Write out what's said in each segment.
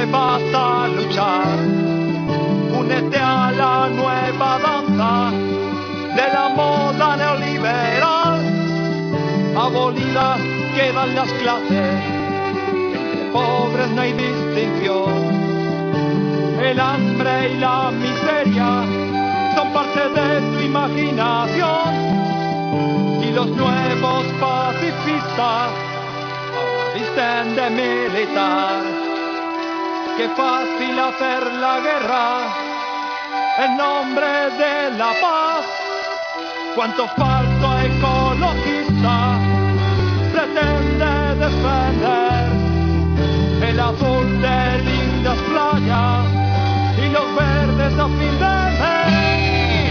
vas a luchar. Únete a la nueva danza de la moda neoliberal. Abolidas quedan las clases, entre pobres no hay distinción. El hambre y la miseria son parte de tu imaginación. Y los nuevos pacifistas ahora visten de militar. Qué fácil hacer la guerra en nombre de la paz. Cuánto falso ecologista pretende defender el azul de lindas playas y los verdes a fin de mes.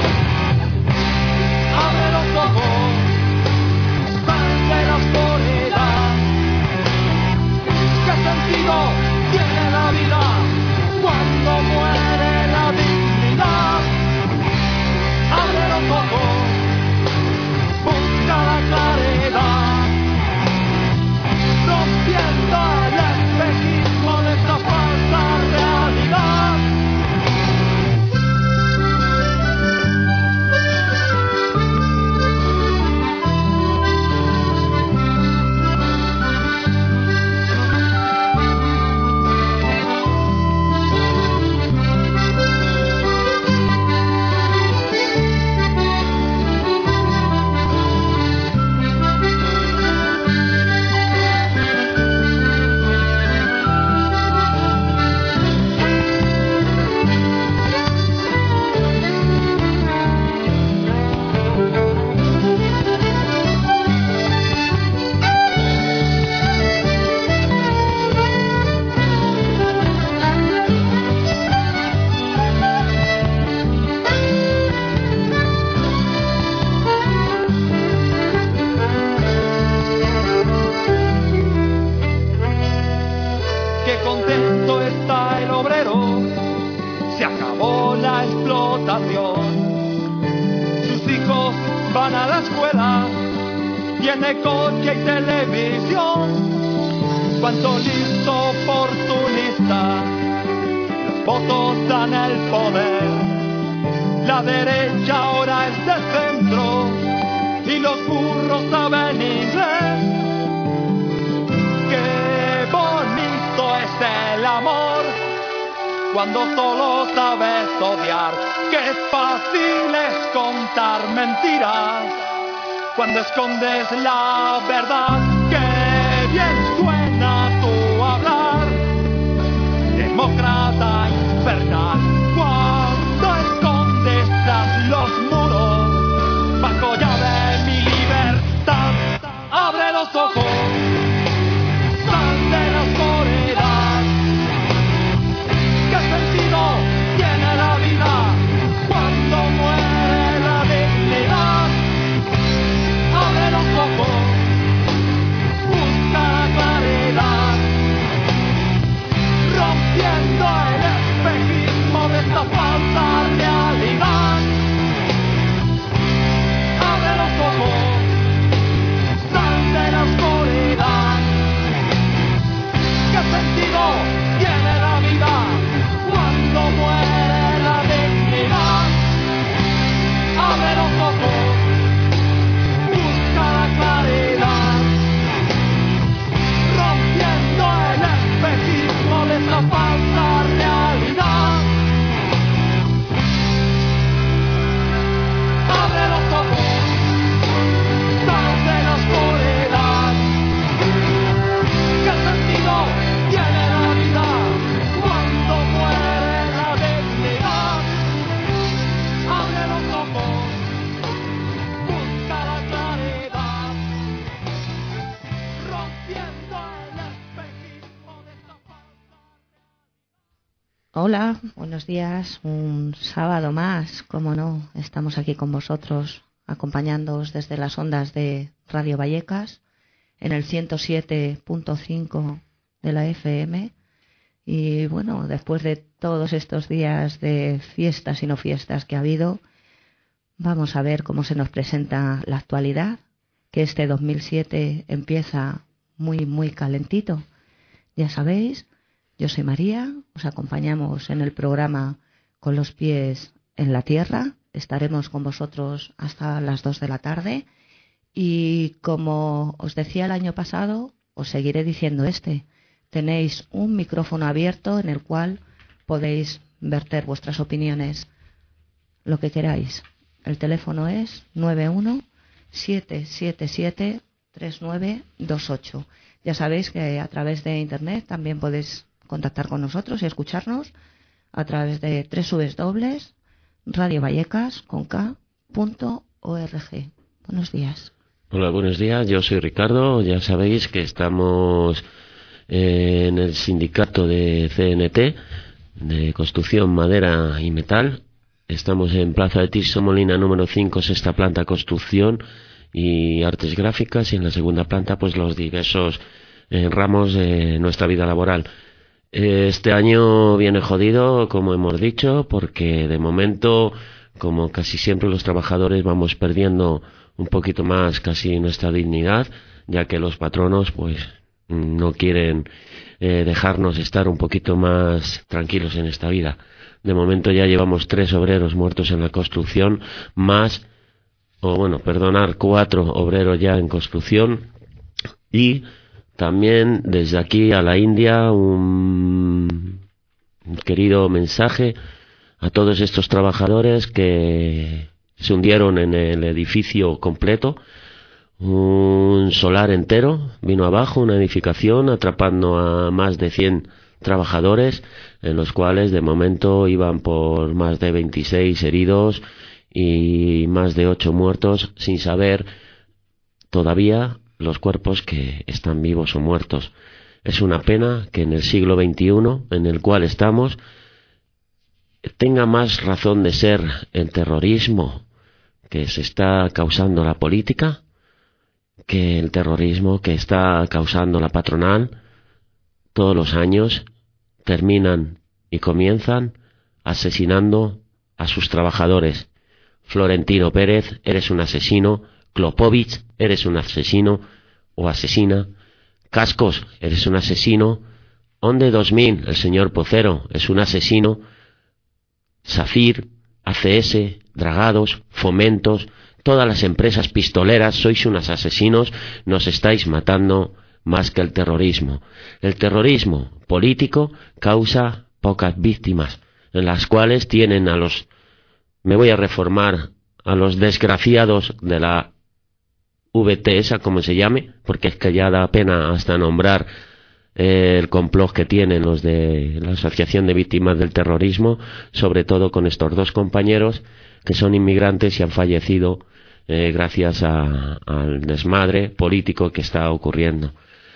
Abre los ojos, sal de la oscuridad. ¿Qué sentido tiene la vida cuando muere la dignidad? Abre los ojos, busca la claridad, rompiendo el espejismo de esta falsa realidad. Se acabó la explotación. Sus hijos van a la escuela, tiene coche y televisión. Cuánto listo oportunista, los votos dan el poder. La derecha ahora es de centro y los burros saben inglés. Qué bonito es el amor cuando solo sabes odiar. Qué fácil es contar mentiras cuando escondes la verdad. Qué bien suena tu hablar, demócrata infernal, cuando escondes tras los muros bajo llave mi libertad. Abre los ojos, sal de la oscuridad. ¿Qué sentido tiene la vida cuando muere la dignidad? Abre los ojos, busca la claridad, rompiendo el espejismo de esta falsa realidad. Abre los ojos, sal de la oscuridad. ¿Qué sentido tiene la vida cuando muere la dignidad? Abre los ojos, busca la claridad, rompiendo el espejismo de esta falsa realidad. Abre los ojos, sal de la oscuridad. ¿Qué sentido tiene la vida cuando muere la dignidad? Abre los ojos, busca la claridad, rompiendo el espejismo de esta falsa. Hola, buenos días. Un sábado más, como no, estamos aquí con vosotros, acompañándoos desde las ondas de Radio Vallecas, en el 107.5 de la FM. Y bueno, después de todos estos días de fiestas y no fiestas que ha habido, vamos a ver cómo se nos presenta la actualidad, que este 2007 empieza muy, muy calentito. Ya sabéis, Yo soy María, os acompañamos en el programa Con los pies en la tierra. Estaremos con vosotros hasta las 2 de la tarde. Y como os decía el año pasado, os seguiré diciendo tenéis un micrófono abierto en el cual podéis verter vuestras opiniones, lo que queráis. El teléfono es 91-777-3928. Ya sabéis que a través de internet también podéis contactar con nosotros y escucharnos a través de www.radiovallecas.org. Buenos días. Hola, buenos días. Yo soy Ricardo. Ya sabéis que estamos en el sindicato de CNT, de construcción, madera y metal. Estamos en Plaza de Tirso Molina número 5, sexta planta, construcción y artes gráficas, y en la segunda planta pues los diversos ramos de nuestra vida laboral. Este año viene jodido, como hemos dicho, porque de momento, como casi siempre los trabajadores, vamos perdiendo un poquito más casi nuestra dignidad, ya que los patronos pues no quieren dejarnos estar un poquito más tranquilos en esta vida. De momento ya llevamos 3 obreros muertos en la construcción, más, 4 obreros ya en construcción. Y también desde aquí a la India un querido mensaje a todos estos trabajadores que se hundieron en el edificio completo. Un solar entero vino abajo, una edificación, atrapando a más de 100 trabajadores, en los cuales de momento iban por más de 26 heridos y más de 8 muertos, sin saber todavía los cuerpos que están vivos o muertos. Es una pena que en el siglo XXI, en el cual estamos, tenga más razón de ser el terrorismo que se está causando la política que el terrorismo que está causando la patronal. Todos los años terminan y comienzan asesinando a sus trabajadores. Florentino Pérez, eres un asesino. Klopovich, eres un asesino o asesina. Cascos, eres un asesino. Onde 2000, el señor Pocero, es un asesino. Safir, ACS, Dragados, Fomentos, todas las empresas pistoleras, sois unos asesinos, nos estáis matando más que el terrorismo. El terrorismo político causa pocas víctimas, en las cuales tienen a los, me voy a reformar, a los desgraciados de la VTS, como se llame, porque es que ya da pena hasta nombrar el complot que tienen los de la Asociación de Víctimas del Terrorismo, sobre todo con estos 2 compañeros que son inmigrantes y han fallecido gracias al desmadre político que está ocurriendo.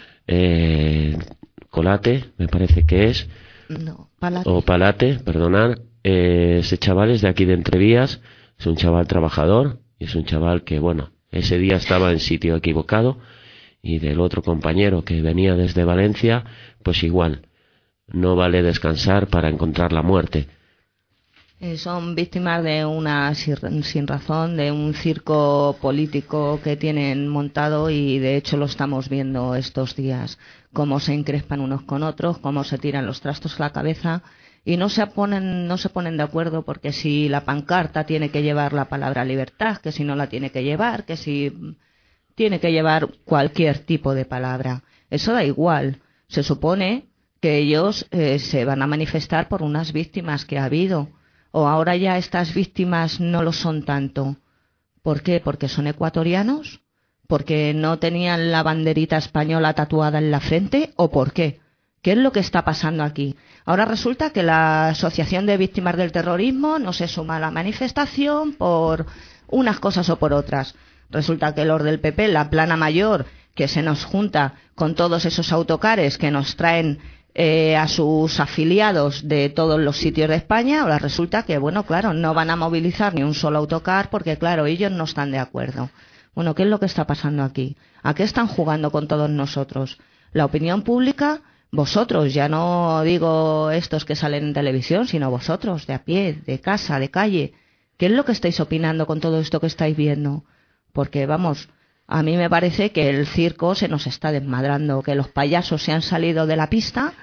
Colate, me parece que es, Palate, perdonad, ese chaval es de aquí de Entrevías, es un chaval trabajador, y es un chaval que, ese día estaba en sitio equivocado, y del otro compañero que venía desde Valencia, pues igual, no vale descansar para encontrar la muerte. Son víctimas de una sin razón, de un circo político que tienen montado, y de hecho lo estamos viendo estos días, cómo se encrespan unos con otros, cómo se tiran los trastos a la cabeza y no se ponen de acuerdo, porque si la pancarta tiene que llevar la palabra libertad, que si no la tiene que llevar, que si tiene que llevar cualquier tipo de palabra. Eso da igual. Se supone que ellos se van a manifestar por unas víctimas que ha habido. O ahora ya estas víctimas no lo son tanto. ¿Por qué? ¿Porque son ecuatorianos? ¿Porque no tenían la banderita española tatuada en la frente? ¿O por qué? ¿Qué es lo que está pasando aquí? Ahora resulta que la Asociación de Víctimas del Terrorismo no se suma a la manifestación por unas cosas o por otras. Resulta que los del PP, la plana mayor, que se nos junta con todos esos autocares que nos traen a sus afiliados de todos los sitios de España, ahora resulta que, no van a movilizar ni un solo autocar porque, ellos no están de acuerdo. ¿Qué es lo que está pasando aquí? ¿A qué están jugando con todos nosotros? La opinión pública, vosotros, ya no digo estos que salen en televisión, sino vosotros, de a pie, de casa, de calle. ¿Qué es lo que estáis opinando con todo esto que estáis viendo? Porque, a mí me parece que el circo se nos está desmadrando, que los payasos se han salido de la pista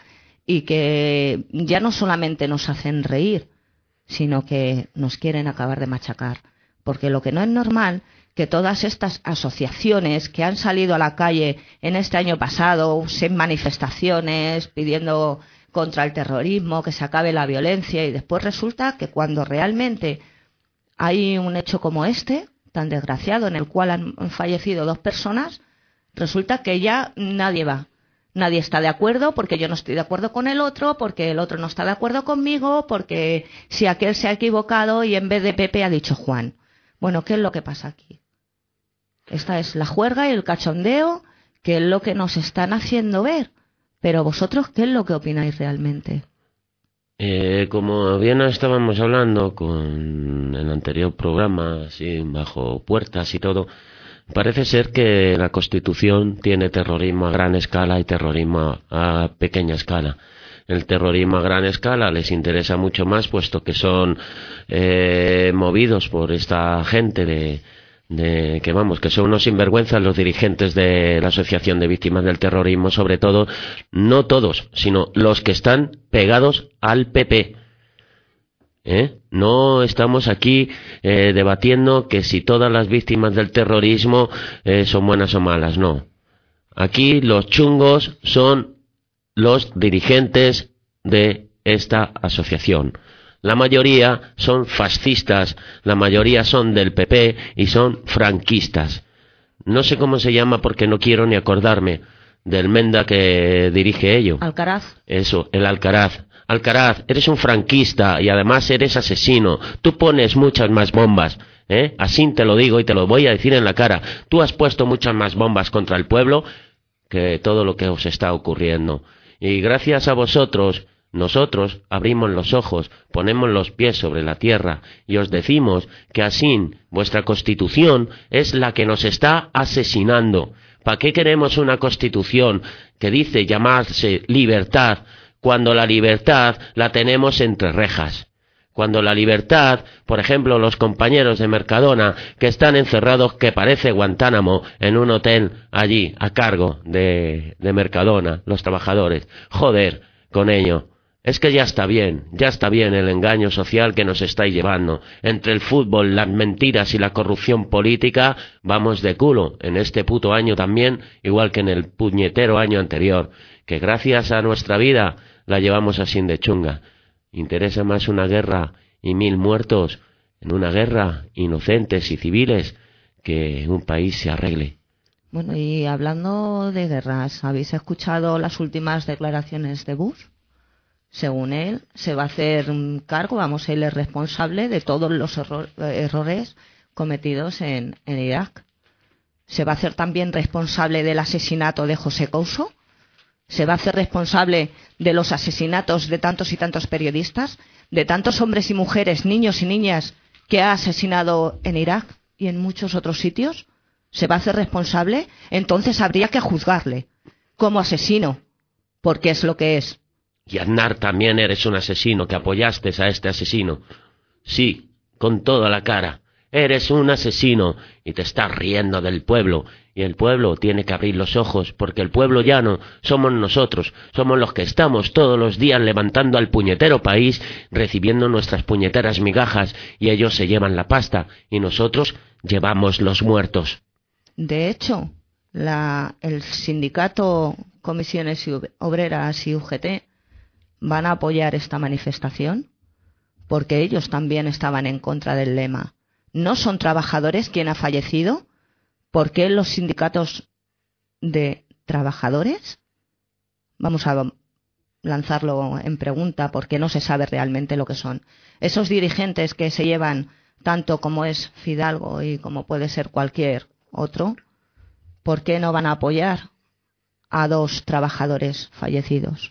y que ya no solamente nos hacen reír, sino que nos quieren acabar de machacar. Porque lo que no es normal, que todas estas asociaciones que han salido a la calle en este año pasado, en manifestaciones, pidiendo contra el terrorismo, que se acabe la violencia, y después resulta que cuando realmente hay un hecho como este, tan desgraciado, en el cual han fallecido 2 personas, resulta que ya nadie va. Nadie está de acuerdo porque yo no estoy de acuerdo con el otro, porque el otro no está de acuerdo conmigo, porque si aquel se ha equivocado y en vez de Pepe ha dicho Juan. Bueno, ¿qué es lo que pasa aquí? Esta es la juerga y el cachondeo, que es lo que nos están haciendo ver. Pero vosotros, ¿qué es lo que opináis realmente? Como bien estábamos hablando con el anterior programa, así bajo puertas y todo, parece ser que la Constitución tiene terrorismo a gran escala y terrorismo a pequeña escala. El terrorismo a gran escala les interesa mucho más, puesto que son movidos por esta gente que son unos sinvergüenzas los dirigentes de la Asociación de Víctimas del Terrorismo, sobre todo, no todos, sino los que están pegados al PP. No estamos aquí debatiendo que si todas las víctimas del terrorismo son buenas o malas, no. Aquí los chungos son los dirigentes de esta asociación. La mayoría son fascistas, la mayoría son del PP y son franquistas. No sé cómo se llama porque no quiero ni acordarme del Menda que dirige ello. Alcaraz. Eso, el Alcaraz. Alcaraz, eres un franquista y además eres asesino. Tú pones muchas más bombas, así te lo digo y te lo voy a decir en la cara. Tú has puesto muchas más bombas contra el pueblo que todo lo que os está ocurriendo. Y gracias a vosotros, nosotros abrimos los ojos, ponemos los pies sobre la tierra y os decimos que así vuestra Constitución es la que nos está asesinando. ¿Para qué queremos una Constitución que dice llamarse libertad cuando la libertad la tenemos entre rejas? Cuando la libertad, por ejemplo, los compañeros de Mercadona que están encerrados, que parece Guantánamo, en un hotel allí a cargo de Mercadona, los trabajadores, joder con ello. Es que ya está bien el engaño social que nos estáis llevando. Entre el fútbol, las mentiras y la corrupción política, vamos de culo en este puto año también, igual que en el puñetero año anterior, que gracias a nuestra vida la llevamos así de chunga. Interesa más una guerra y 1000 muertos en una guerra, inocentes y civiles, que un país se arregle. Bueno, y hablando de guerras, ¿habéis escuchado las últimas declaraciones de Bush? Según él, se va a hacer cargo, él es responsable de todos los errores cometidos en Irak. Se va a hacer también responsable del asesinato de José Couso. Se va a hacer responsable de los asesinatos de tantos y tantos periodistas, de tantos hombres y mujeres, niños y niñas que ha asesinado en Irak y en muchos otros sitios. Se va a hacer responsable, entonces habría que juzgarle como asesino, porque es lo que es. Y Aznar, también eres un asesino, que apoyaste a este asesino. Sí, con toda la cara. Eres un asesino y te estás riendo del pueblo. Y el pueblo tiene que abrir los ojos, porque el pueblo llano somos nosotros. Somos los que estamos todos los días levantando al puñetero país, recibiendo nuestras puñeteras migajas, y ellos se llevan la pasta y nosotros llevamos los muertos. De hecho, el sindicato Comisiones Obreras y UGT van a apoyar esta manifestación porque ellos también estaban en contra del lema. ¿No son trabajadores quien ha fallecido? ¿Por qué los sindicatos de trabajadores? Vamos a lanzarlo en pregunta porque no se sabe realmente lo que son. Esos dirigentes que se llevan tanto como es Fidalgo y como puede ser cualquier otro, ¿por qué no van a apoyar a 2 trabajadores fallecidos?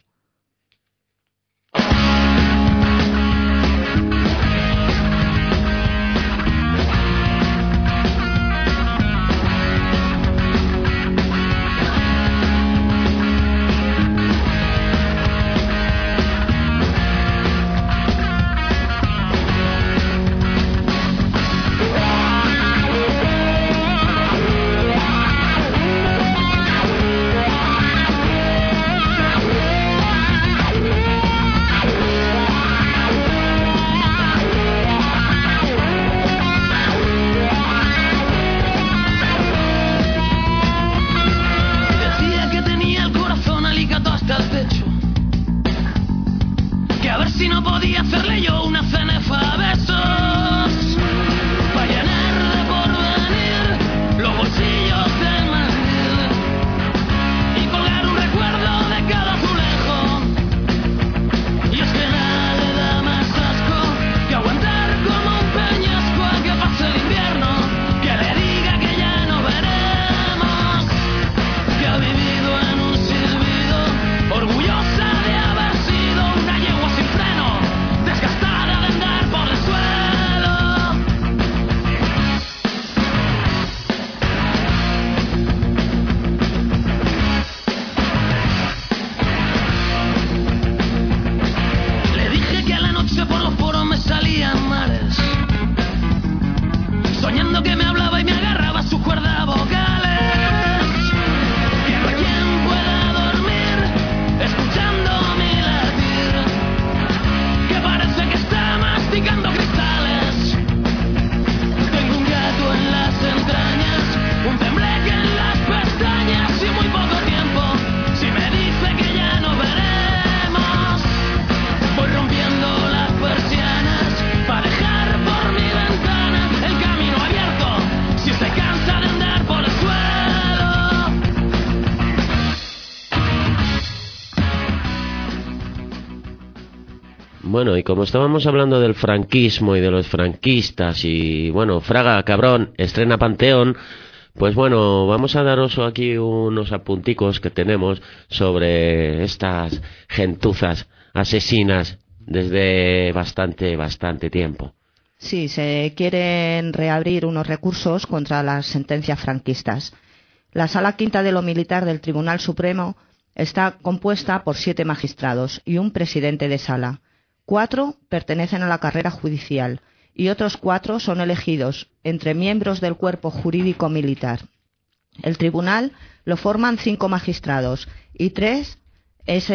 Bueno, y como estábamos hablando del franquismo y de los franquistas y, bueno, Fraga, cabrón, estrena Panteón, pues bueno, vamos a daros aquí unos apunticos que tenemos sobre estas gentuzas asesinas desde bastante tiempo. Sí, se quieren reabrir unos recursos contra las sentencias franquistas. La Sala Quinta de lo Militar del Tribunal Supremo está compuesta por 7 magistrados y un presidente de sala. 4 pertenecen a la carrera judicial y otros 4 son elegidos entre miembros del cuerpo jurídico militar. El tribunal lo forman 5 magistrados y 3 es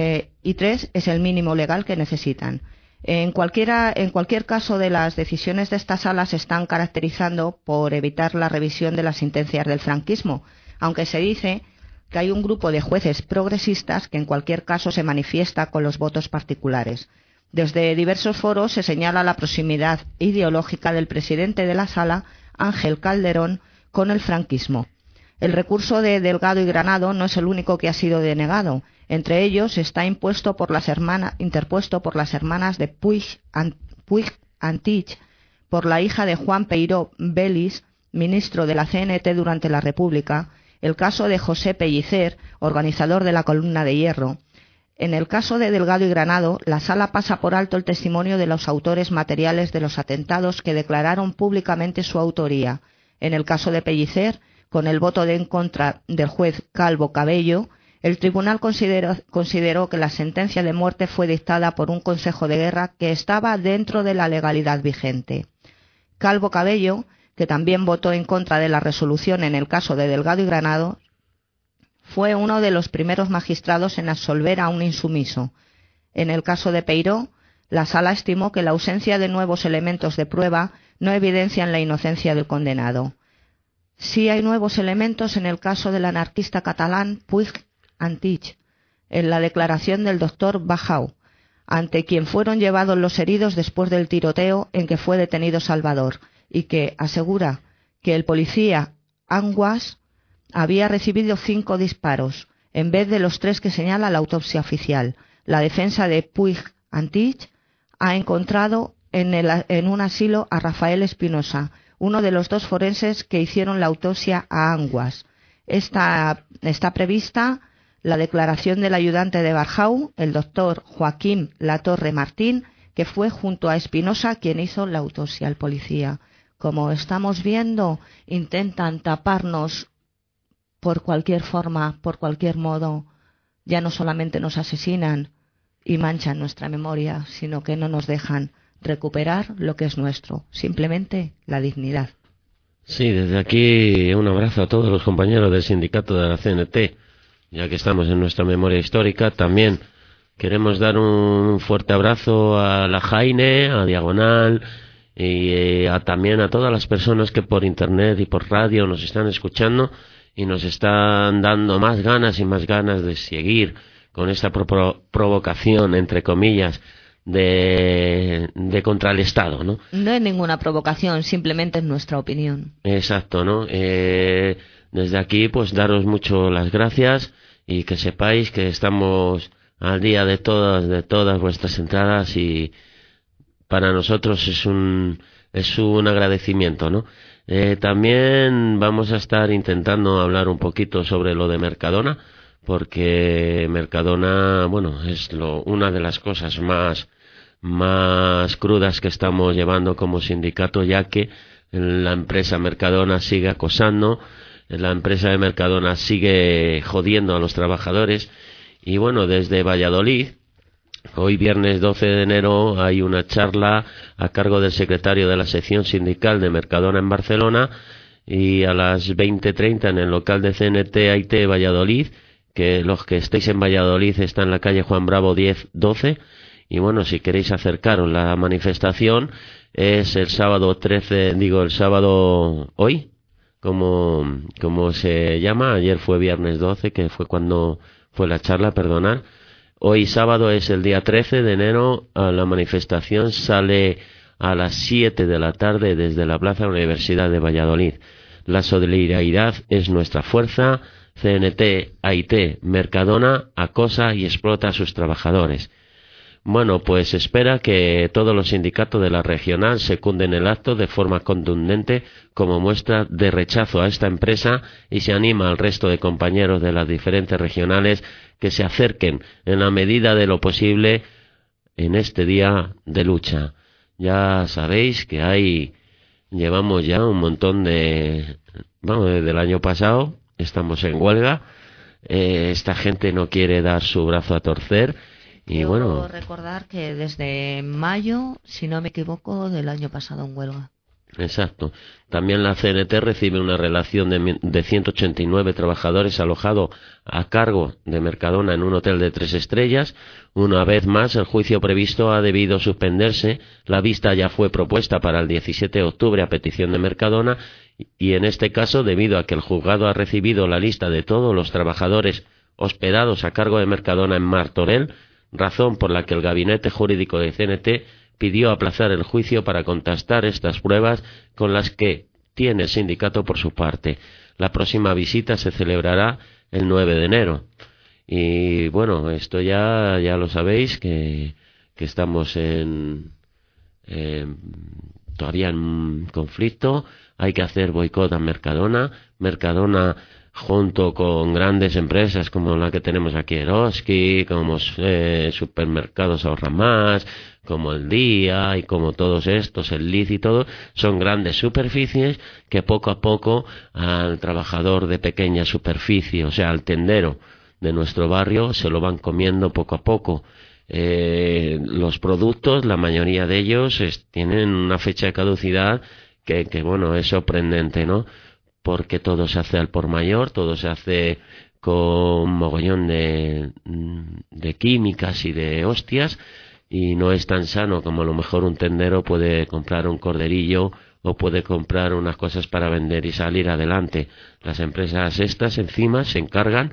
el mínimo legal que necesitan. En cualquier caso de las decisiones de esta sala se están caracterizando por evitar la revisión de las sentencias del franquismo, aunque se dice que hay un grupo de jueces progresistas que en cualquier caso se manifiesta con los votos particulares. Desde diversos foros se señala la proximidad ideológica del presidente de la sala, Ángel Calderón, con el franquismo. El recurso de Delgado y Granado no es el único que ha sido denegado. Entre ellos está interpuesto por las hermanas de Puig-Antich, por la hija de Juan Peiró Belis, ministro de la CNT durante la República, el caso de José Pellicer, organizador de la Columna de Hierro. En el caso de Delgado y Granado, la sala pasa por alto el testimonio de los autores materiales de los atentados que declararon públicamente su autoría. En el caso de Pellicer, con el voto en contra del juez Calvo Cabello, el tribunal consideró que la sentencia de muerte fue dictada por un consejo de guerra que estaba dentro de la legalidad vigente. Calvo Cabello, que también votó en contra de la resolución en el caso de Delgado y Granado, fue uno de los primeros magistrados en absolver a un insumiso. En el caso de Peiró, la sala estimó que la ausencia de nuevos elementos de prueba no evidencian la inocencia del condenado. Sí hay nuevos elementos en el caso del anarquista catalán Puig-Antich, en la declaración del doctor Bajau, ante quien fueron llevados los heridos después del tiroteo en que fue detenido Salvador, y que asegura que el policía Anguas había recibido 5 disparos, en vez de los 3 que señala la autopsia oficial. La defensa de Puig-Antich ha encontrado en un asilo a Rafael Espinosa, uno de los 2 forenses que hicieron la autopsia a Anguas. Está prevista la declaración del ayudante de Bajau, el doctor Joaquín Latorre Martín, que fue junto a Espinosa quien hizo la autopsia al policía. Como estamos viendo, intentan taparnos por cualquier forma, por cualquier modo. Ya no solamente nos asesinan y manchan nuestra memoria, sino que no nos dejan recuperar lo que es nuestro, simplemente la dignidad. Sí, desde aquí un abrazo a todos los compañeros del sindicato de la CNT, ya que estamos en nuestra memoria histórica. También queremos dar un fuerte abrazo a la Jaine, a Diagonal y también a todas las personas que por internet y por radio nos están escuchando y nos están dando más ganas y más ganas de seguir con esta provocación, entre comillas, de contra el Estado, ¿no? No es ninguna provocación, simplemente es nuestra opinión. Exacto, ¿no? Desde aquí, pues daros mucho las gracias y que sepáis que estamos al día de todas vuestras entradas y para nosotros es un agradecimiento, ¿no? También vamos a estar intentando hablar un poquito sobre lo de Mercadona, porque Mercadona, bueno, es una de las cosas más crudas que estamos llevando como sindicato, ya que la empresa Mercadona sigue acosando, la empresa de Mercadona sigue jodiendo a los trabajadores y bueno, desde Valladolid, hoy viernes 12 de enero hay una charla a cargo del secretario de la sección sindical de Mercadona en Barcelona y a las 20:30 en el local de CNT AIT Valladolid, que los que estéis en Valladolid está en la calle Juan Bravo 10-12 y bueno, si queréis acercaros, la manifestación es el sábado hoy, como se llama, ayer fue viernes 12, que fue cuando fue la charla, perdonad. Hoy sábado es el día 13 de enero, la manifestación sale a las 7 de la tarde desde la Plaza de la Universidad de Valladolid. La solidaridad es nuestra fuerza. CNT, AIT, Mercadona acosa y explota a sus trabajadores. Bueno, pues espera que todos los sindicatos de la regional secunden el acto de forma contundente como muestra de rechazo a esta empresa y se anima al resto de compañeros de las diferentes regionales que se acerquen en la medida de lo posible en este día de lucha. Ya sabéis que llevamos ya un montón desde el año pasado estamos en huelga, esta gente no quiere dar su brazo a torcer. Y Yo bueno, recordar que desde mayo, si no me equivoco, del año pasado en huelga. exacto. También la CNT recibe una relación de 189 trabajadores alojados a cargo de Mercadona en un hotel de 3 estrellas. Una vez más, el juicio previsto ha debido suspenderse. La vista ya fue propuesta para el 17 de octubre a petición de Mercadona y en este caso, debido a que el juzgado ha recibido la lista de todos los trabajadores hospedados a cargo de Mercadona en Martorell, razón por la que el gabinete jurídico de CNT pidió aplazar el juicio para contrastar estas pruebas con las que tiene el sindicato por su parte. La próxima visita se celebrará el 9 de enero. Y bueno, esto ya lo sabéis, que estamos todavía en conflicto. Hay que hacer boicot a Mercadona. Mercadona, junto con grandes empresas como la que tenemos aquí, Eroski, como Supermercados Ahorra Más, como El Día y como todos estos, el Liz y todo, son grandes superficies que poco a poco al trabajador de pequeña superficie, o sea, al tendero de nuestro barrio, se lo van comiendo poco a poco. Los productos, la mayoría de ellos tienen una fecha de caducidad que bueno, es sorprendente, ¿no? Porque todo se hace al por mayor, todo se hace con un mogollón de químicas y de hostias, y no es tan sano como a lo mejor un tendero puede comprar un corderillo o puede comprar unas cosas para vender y salir adelante. Las empresas estas encima se encargan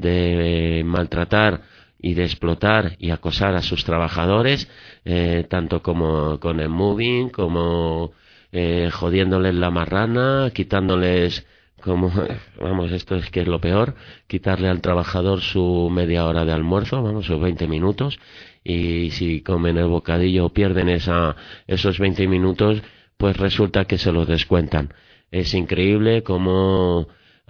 de maltratar y de explotar y acosar a sus trabajadores, tanto como con el moving, como jodiéndoles la marrana, quitándoles, como, vamos, esto es que es lo peor, quitarle al trabajador su media hora de almuerzo, vamos, sus 20 minutos, y si comen el bocadillo o pierden esos 20 minutos, pues resulta que se los descuentan. Es increíble cómo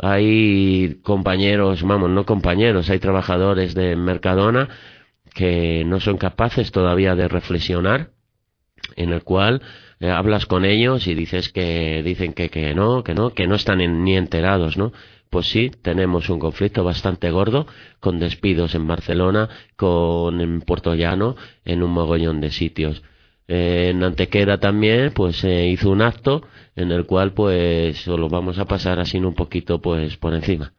hay compañeros, vamos, no compañeros, hay trabajadores de Mercadona que no son capaces todavía de reflexionar, en el cual hablas con ellos y dices dicen que no están ni enterados, ¿no? Pues sí, tenemos un conflicto bastante gordo, con despidos en Barcelona, en Puerto Llano, en un mogollón de sitios. En Antequera también, pues se hizo un acto en el cual, pues, lo vamos a pasar así un poquito, pues, por encima.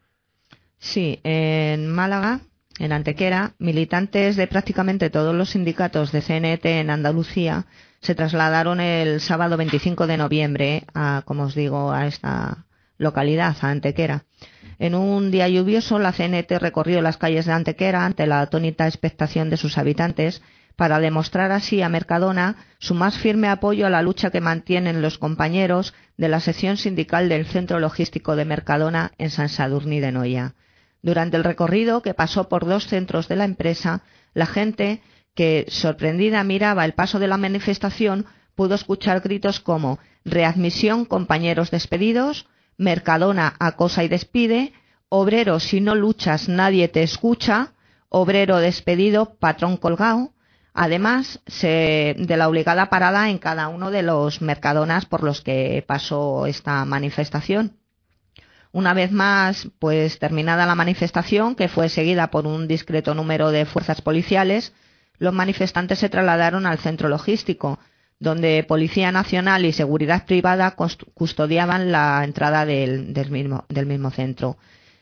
Sí, en Málaga, en Antequera, militantes de prácticamente todos los sindicatos de CNT en Andalucía se trasladaron el sábado 25 de noviembre como os digo, a esta localidad, a Antequera. En un día lluvioso, la CNT recorrió las calles de Antequera ante la atónita expectación de sus habitantes para demostrar así a Mercadona su más firme apoyo a la lucha que mantienen los compañeros de la sección sindical del Centro Logístico de Mercadona en Sant Sadurní d'Anoia. Durante el recorrido, que pasó por 2 centros de la empresa, la gente, que sorprendida miraba el paso de la manifestación, pudo escuchar gritos como «Readmisión, compañeros despedidos», «Mercadona acosa y despide», «Obrero, si no luchas nadie te escucha», «Obrero despedido, patrón colgado». Además de la obligada parada en cada uno de los Mercadonas por los que pasó esta manifestación. Una vez más, pues terminada la manifestación, que fue seguida por un discreto número de fuerzas policiales, los manifestantes se trasladaron al centro logístico, donde Policía Nacional y Seguridad Privada custodiaban la entrada del mismo centro.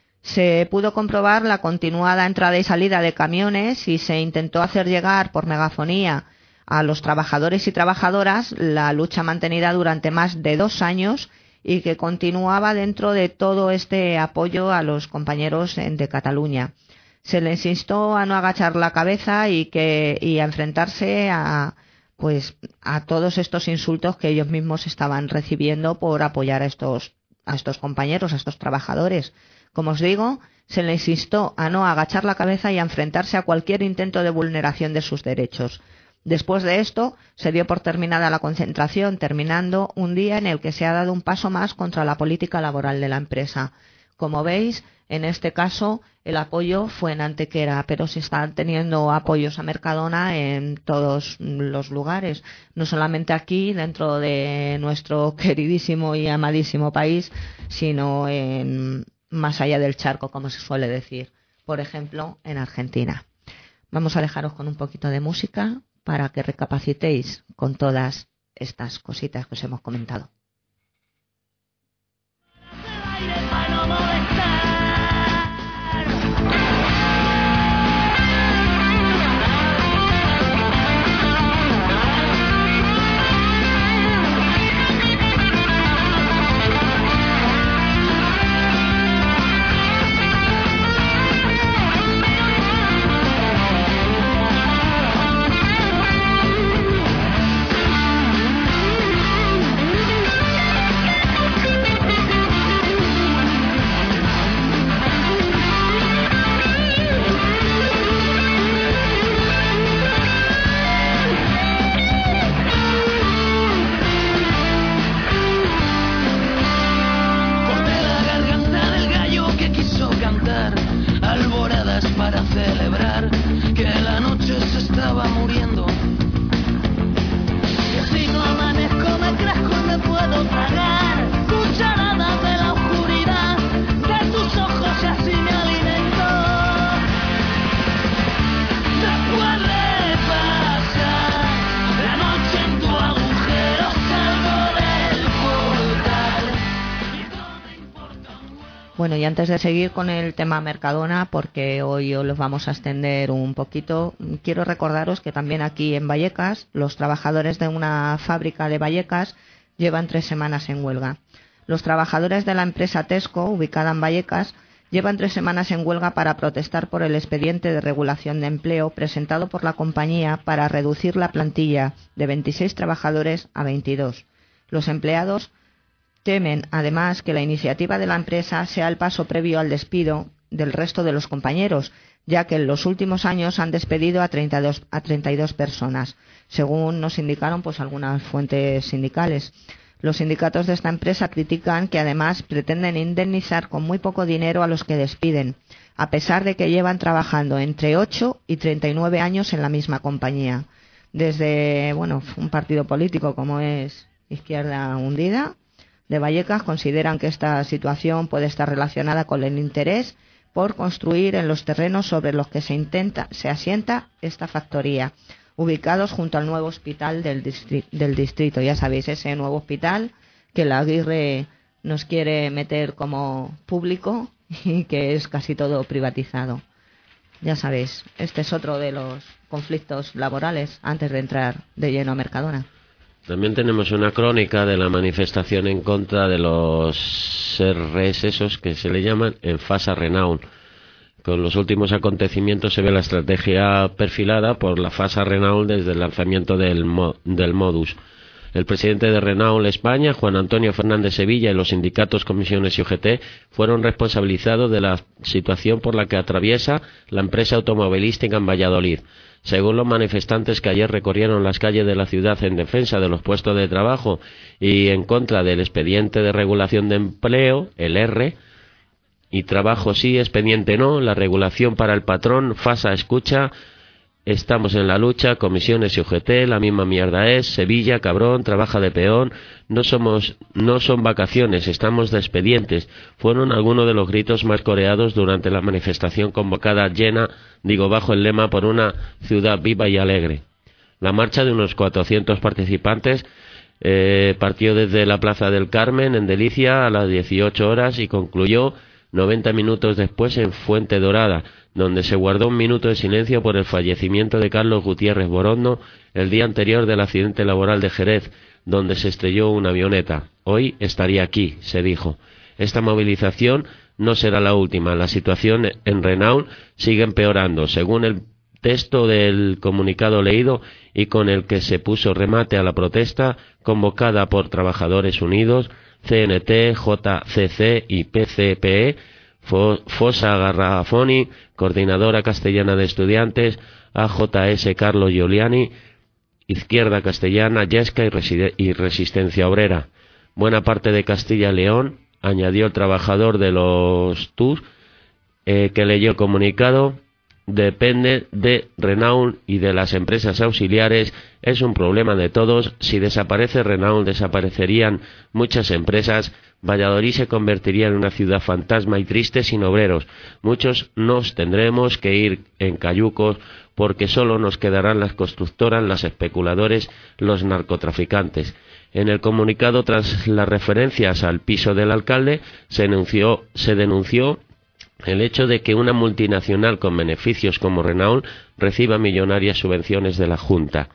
Se pudo comprobar la continuada entrada y salida de camiones y se intentó hacer llegar por megafonía a los trabajadores y trabajadoras la lucha mantenida durante más de 2 años y que continuaba dentro de todo este apoyo a los compañeros de Cataluña. Se les instó a no agachar la cabeza y a enfrentarse a todos estos insultos que ellos mismos estaban recibiendo por apoyar a estos compañeros, a estos trabajadores. Como os digo, se les instó a no agachar la cabeza y a enfrentarse a cualquier intento de vulneración de sus derechos. Después de esto, se dio por terminada la concentración, terminando un día en el que se ha dado un paso más contra la política laboral de la empresa. Como veis, en este caso el apoyo fue en Antequera, pero se están teniendo apoyos a Mercadona en todos los lugares, no solamente aquí dentro de nuestro queridísimo y amadísimo país, sino más allá del charco, como se suele decir, por ejemplo, en Argentina. Vamos a dejaros con un poquito de música para que recapacitéis con todas estas cositas que os hemos comentado. Alboradas para celebrar que la noche se estaba muriendo. Y si no amanezco me crezco y me puedo tragar cucharadas de la oscuridad de tus ojos y así me alimento. Después de pasar la noche en tu agujero salgo del portal y no me importa un huevo. Bueno, y antes de seguir con el tema Mercadona, porque hoy os los vamos a extender un poquito, quiero recordaros que también aquí en Vallecas, los trabajadores de una fábrica de Vallecas llevan 3 semanas en huelga. Los trabajadores de la empresa Tesco, ubicada en Vallecas, llevan 3 semanas en huelga para protestar por el expediente de regulación de empleo presentado por la compañía para reducir la plantilla de 26 trabajadores a 22. Los empleados temen, además, que la iniciativa de la empresa sea el paso previo al despido del resto de los compañeros, ya que en los últimos años han despedido a 32 personas, según nos indicaron pues algunas fuentes sindicales. Los sindicatos de esta empresa critican que además pretenden indemnizar con muy poco dinero a los que despiden, a pesar de que llevan trabajando entre 8 y 39 años en la misma compañía. Desde un partido político como es Izquierda Hundida de Vallecas consideran que esta situación puede estar relacionada con el interés por construir en los terrenos sobre los que se asienta esta factoría, ubicados junto al nuevo hospital del distrito. Ya sabéis, ese nuevo hospital que la Aguirre nos quiere meter como público y que es casi todo privatizado. Ya sabéis, este es otro de los conflictos laborales antes de entrar de lleno a Mercadona. También tenemos una crónica de la manifestación en contra de los RS, esos que se le llaman, en Fasa Renault. Con los últimos acontecimientos se ve la estrategia perfilada por la Fasa Renault desde el lanzamiento del Modus. El presidente de Renault España, Juan Antonio Fernández Sevilla, y los sindicatos, comisiones y UGT fueron responsabilizados de la situación por la que atraviesa la empresa automovilística en Valladolid. Según los manifestantes que ayer recorrieron las calles de la ciudad en defensa de los puestos de trabajo y en contra del expediente de regulación de empleo, el R, y trabajo sí, expediente no, la regulación para el patrón, Fasa escucha, estamos en la lucha, comisiones y UGT, la misma mierda es, Sevilla, cabrón, trabaja de peón, no son vacaciones, estamos de expedientes, fueron algunos de los gritos más coreados durante la manifestación convocada bajo el lema por una ciudad viva y alegre. La marcha de unos 400 participantes partió desde la Plaza del Carmen en Delicia a las 18 horas y concluyó 90 minutos después en Fuente Dorada, donde se guardó un minuto de silencio por el fallecimiento de Carlos Gutiérrez Borondo el día anterior del accidente laboral de Jerez, donde se estrelló una avioneta. Hoy estaría aquí, se dijo. Esta movilización no será la última. La situación en Renault sigue empeorando. Según el texto del comunicado leído y con el que se puso remate a la protesta convocada por Trabajadores Unidos, CNT, JCC y PCPE, Fosa Garrafoni, Coordinadora Castellana de Estudiantes, AJS Carlos Giuliani, Izquierda Castellana, Yesca y Resistencia Obrera. Buena parte de Castilla y León, añadió el trabajador de los TUS, que leyó el comunicado, depende de Renault y de las empresas auxiliares, es un problema de todos. Si desaparece Renault, desaparecerían muchas empresas. Valladolid se convertiría en una ciudad fantasma y triste sin obreros. Muchos nos tendremos que ir en cayucos porque solo nos quedarán las constructoras, los especuladores, los narcotraficantes. En el comunicado, tras las referencias al piso del alcalde, se denunció el hecho de que una multinacional con beneficios como Renault reciba millonarias subvenciones de la Junta.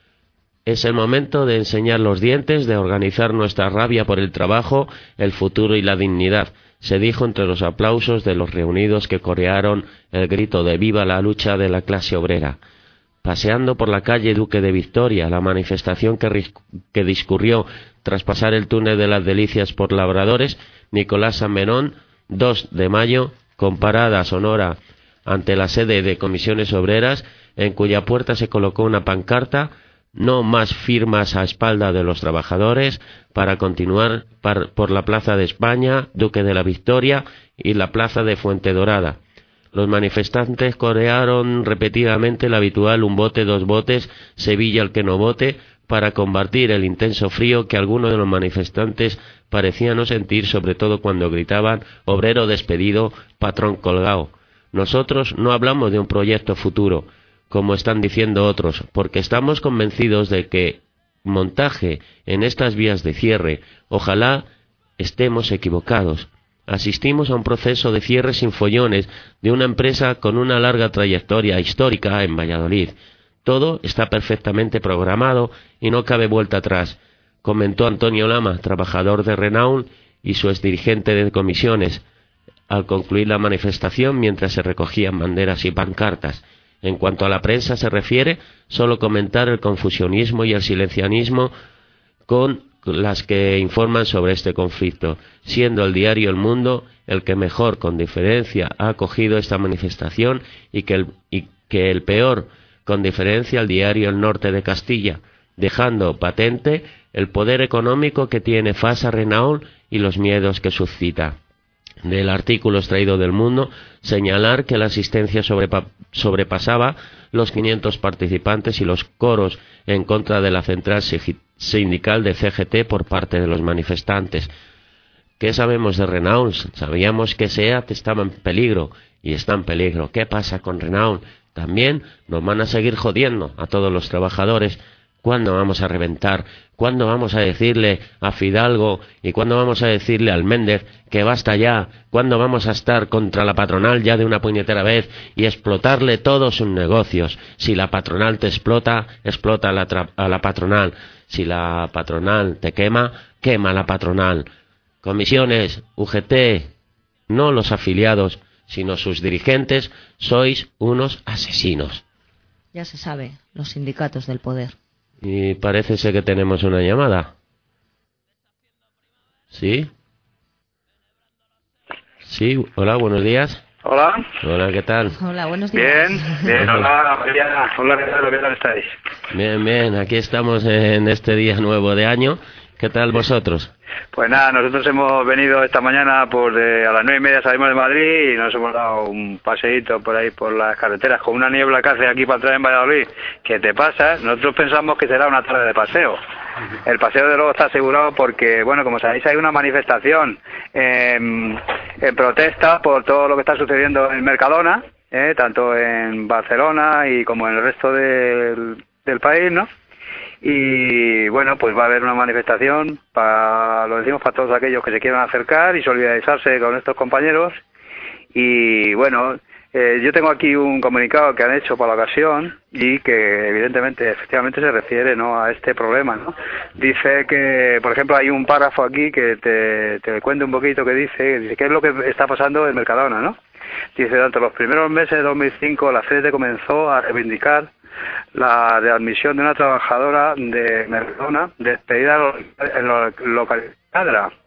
Es el momento de enseñar los dientes, de organizar nuestra rabia por el trabajo, el futuro y la dignidad, se dijo entre los aplausos de los reunidos que corearon el grito de viva la lucha de la clase obrera. Paseando por la calle Duque de Victoria, la manifestación que discurrió tras pasar el túnel de las Delicias por Labradores, Nicolás Salmerón, 2 de mayo, con parada sonora ante la sede de Comisiones Obreras, en cuya puerta se colocó una pancarta: no más firmas a espalda de los trabajadores, para continuar por la Plaza de España, Duque de la Victoria y la Plaza de Fuentedorada. Los manifestantes corearon repetidamente el habitual un bote, dos botes, Sevilla el que no vote, para combatir el intenso frío que algunos de los manifestantes parecían no sentir, sobre todo cuando gritaban obrero despedido, patrón colgado. Nosotros no hablamos de un proyecto futuro, como están diciendo otros, porque estamos convencidos de que montaje en estas vías de cierre, ojalá estemos equivocados. Asistimos a un proceso de cierre sin follones de una empresa con una larga trayectoria histórica en Valladolid. Todo está perfectamente programado y no cabe vuelta atrás, comentó Antonio Lama, trabajador de Renault y su exdirigente de comisiones, al concluir la manifestación mientras se recogían banderas y pancartas. En cuanto a la prensa se refiere, solo comentar el confusionismo y el silencianismo con las que informan sobre este conflicto, siendo el diario El Mundo el que mejor, con diferencia, ha acogido esta manifestación y que el peor, con diferencia, el diario El Norte de Castilla, dejando patente el poder económico que tiene Fasa Renault y los miedos que suscita. Del artículo extraído del Mundo, señalar que la asistencia sobrepasaba los 500 participantes y los coros en contra de la central sindical de CGT por parte de los manifestantes. ¿Qué sabemos de Renault? Sabíamos que SEAT estaba en peligro y está en peligro. ¿Qué pasa con Renault? También nos van a seguir jodiendo a todos los trabajadores. ¿Cuándo vamos a reventar? ¿Cuándo vamos a decirle a Fidalgo y cuándo vamos a decirle al Méndez que basta ya? ¿Cuándo vamos a estar contra la patronal ya de una puñetera vez y explotarle todos sus negocios? Si la patronal te explota, explota a la patronal. Si la patronal te quema, quema a la patronal. Comisiones, UGT, no los afiliados, sino sus dirigentes, sois unos asesinos. Ya se sabe, los sindicatos del poder. Y parece ser que tenemos una llamada. ¿Sí? Sí, hola, buenos días. Hola. Hola, ¿qué tal? Hola, buenos días. Bien, hola, Mariana. Hola, ¿qué tal estáis? Bien, aquí estamos en este día nuevo de año. ¿Qué tal vosotros? Pues nada, nosotros hemos venido esta mañana, a las 9:30 salimos de Madrid y nos hemos dado un paseíto por ahí por las carreteras con una niebla que hace aquí para atrás en Valladolid, que te pasa. Nosotros pensamos que será una tarde de paseo. El paseo de luego está asegurado porque, bueno, como sabéis, hay una manifestación en protesta por todo lo que está sucediendo en Mercadona, tanto en Barcelona y como en el resto del país, ¿no? Y bueno, pues va a haber una manifestación, lo decimos para todos aquellos que se quieran acercar y solidarizarse con estos compañeros. Y bueno, yo tengo aquí un comunicado que han hecho para la ocasión y que evidentemente, efectivamente se refiere, ¿no?, a este problema, ¿no? Dice que, por ejemplo, hay un párrafo aquí que te cuento un poquito que dice qué es lo que está pasando en Mercadona, ¿no? Dice, durante los primeros meses de 2005 la CGT comenzó a reivindicar la readmisión de una trabajadora de Mercadona despedida en la localidad de Adra.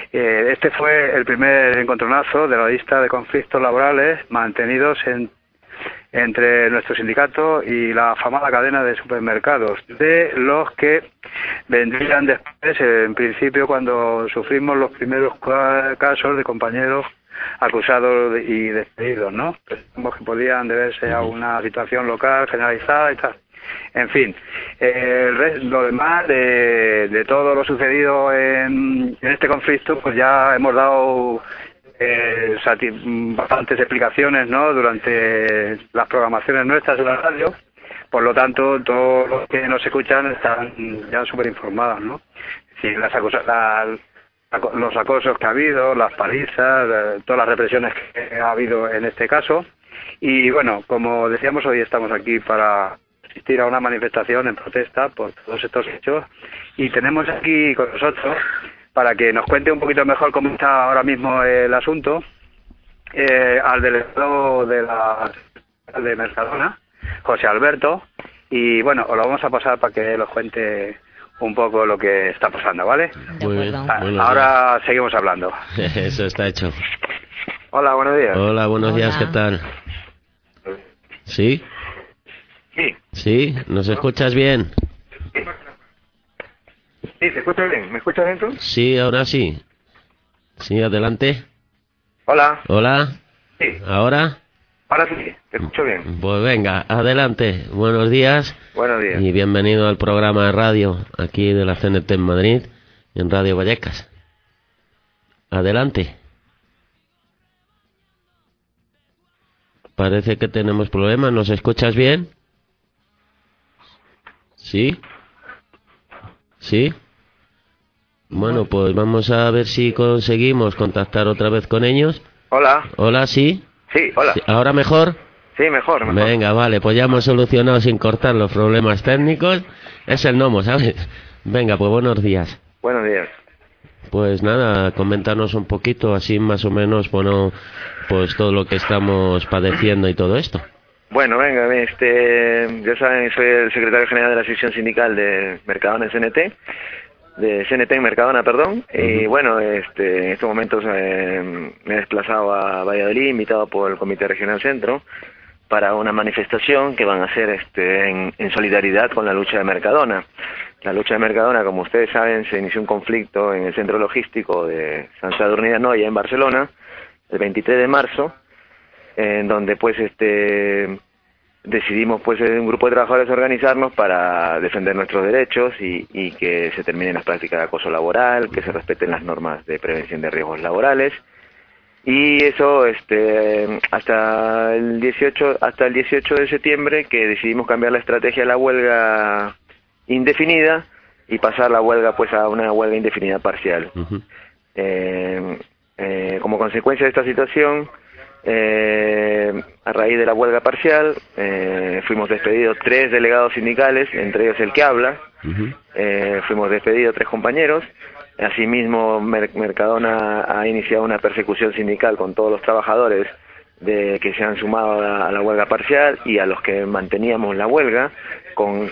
Este fue el primer encontronazo de la lista de conflictos laborales mantenidos entre nuestro sindicato y la afamada cadena de supermercados, de los que vendrían después, en principio, cuando sufrimos los primeros casos de compañeros acusados y despedidos, ¿no? Pensamos que podían deberse a una situación local generalizada y tal. En fin, lo demás de todo lo sucedido en este conflicto, pues ya hemos dado bastantes explicaciones, ¿no?, durante las programaciones nuestras de la radio. Por lo tanto, todos los que nos escuchan están ya súper informados, ¿no? Sí, los acosos que ha habido, las palizas, todas las represiones que ha habido en este caso. Y bueno, como decíamos, hoy estamos aquí para asistir a una manifestación en protesta por todos estos hechos, y tenemos aquí con nosotros, para que nos cuente un poquito mejor cómo está ahora mismo el asunto, al delegado de Mercadona, José Alberto, y bueno, os lo vamos a pasar para que nos cuente un poco lo que está pasando, ¿vale? Muy bien. Ahora seguimos hablando. Eso está hecho. Hola, buenos días. Hola, buenos días, ¿qué tal? ¿Sí? Sí. ¿Sí? ¿Nos escuchas bien? Sí, ¿se escucha bien? ¿Me escuchas bien tú? Sí, ahora sí. Sí, adelante. Hola. Hola. Sí. ¿Ahora? Ahora sí, te escucho bien. Pues venga, adelante. Buenos días. Buenos días. Y bienvenido al programa de radio aquí de la CNT en Madrid, en Radio Vallecas. Adelante. Parece que tenemos problemas. ¿Nos escuchas bien? ¿Sí? ¿Sí? Bueno, pues vamos a ver si conseguimos contactar otra vez con ellos. Hola. Hola, ¿sí? Sí, hola. Sí, ¿ahora mejor? Sí, mejor. Venga, vale, pues ya hemos solucionado sin cortar los problemas técnicos. Es el gnomo, ¿sabes? Venga, pues buenos días. Buenos días. Pues nada, coméntanos un poquito, así más o menos, bueno, pues todo lo que estamos padeciendo y todo esto. Bueno, venga, ya saben, soy el secretario general de la sección sindical de Mercadona en CNT, de CNT en Mercadona, perdón, y bueno, en estos momentos me he desplazado a Valladolid, invitado por el Comité Regional Centro, para una manifestación que van a hacer en solidaridad con la lucha de Mercadona. La lucha de Mercadona, como ustedes saben, se inició un conflicto en el centro logístico de Sant Sadurní d'Anoia, en Barcelona, el 23 de marzo, en donde pues decidimos pues un grupo de trabajadores organizarnos para defender nuestros derechos y que se terminen las prácticas de acoso laboral, que se respeten las normas de prevención de riesgos laborales. Y eso hasta el 18 de septiembre, que decidimos cambiar la estrategia de la huelga indefinida y pasar la huelga pues a una huelga indefinida parcial. Como consecuencia de esta situación, a raíz de la huelga parcial, fuimos despedidos 3 delegados sindicales, entre ellos el que habla. Fuimos despedidos 3 compañeros. Asimismo, Mercadona ha iniciado una persecución sindical con todos los trabajadores que se han sumado a la huelga parcial y a los que manteníamos la huelga, con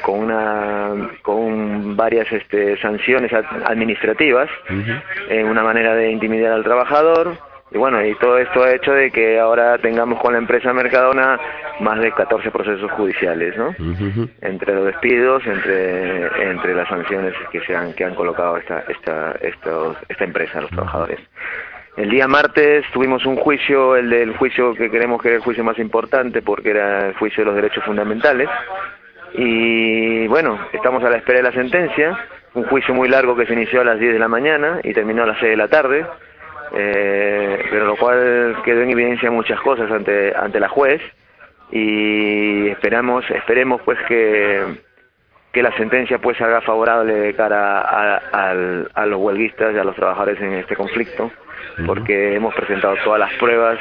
varias sanciones administrativas, una manera de intimidar al trabajador. Y bueno, y todo esto ha hecho de que ahora tengamos con la empresa Mercadona más de 14 procesos judiciales, ¿no? Entre los despidos, entre las sanciones que han colocado esta empresa a los trabajadores. El día martes tuvimos un juicio, el juicio que creemos que era el juicio más importante, porque era el juicio de los derechos fundamentales. Y bueno, estamos a la espera de la sentencia, un juicio muy largo que se inició a las 10 de la mañana y terminó a las 6 de la tarde. Pero lo cual quedó en evidencia muchas cosas ante la juez, y esperemos pues que la sentencia pues haga favorable de cara a los huelguistas y a los trabajadores en este conflicto, porque hemos presentado todas las pruebas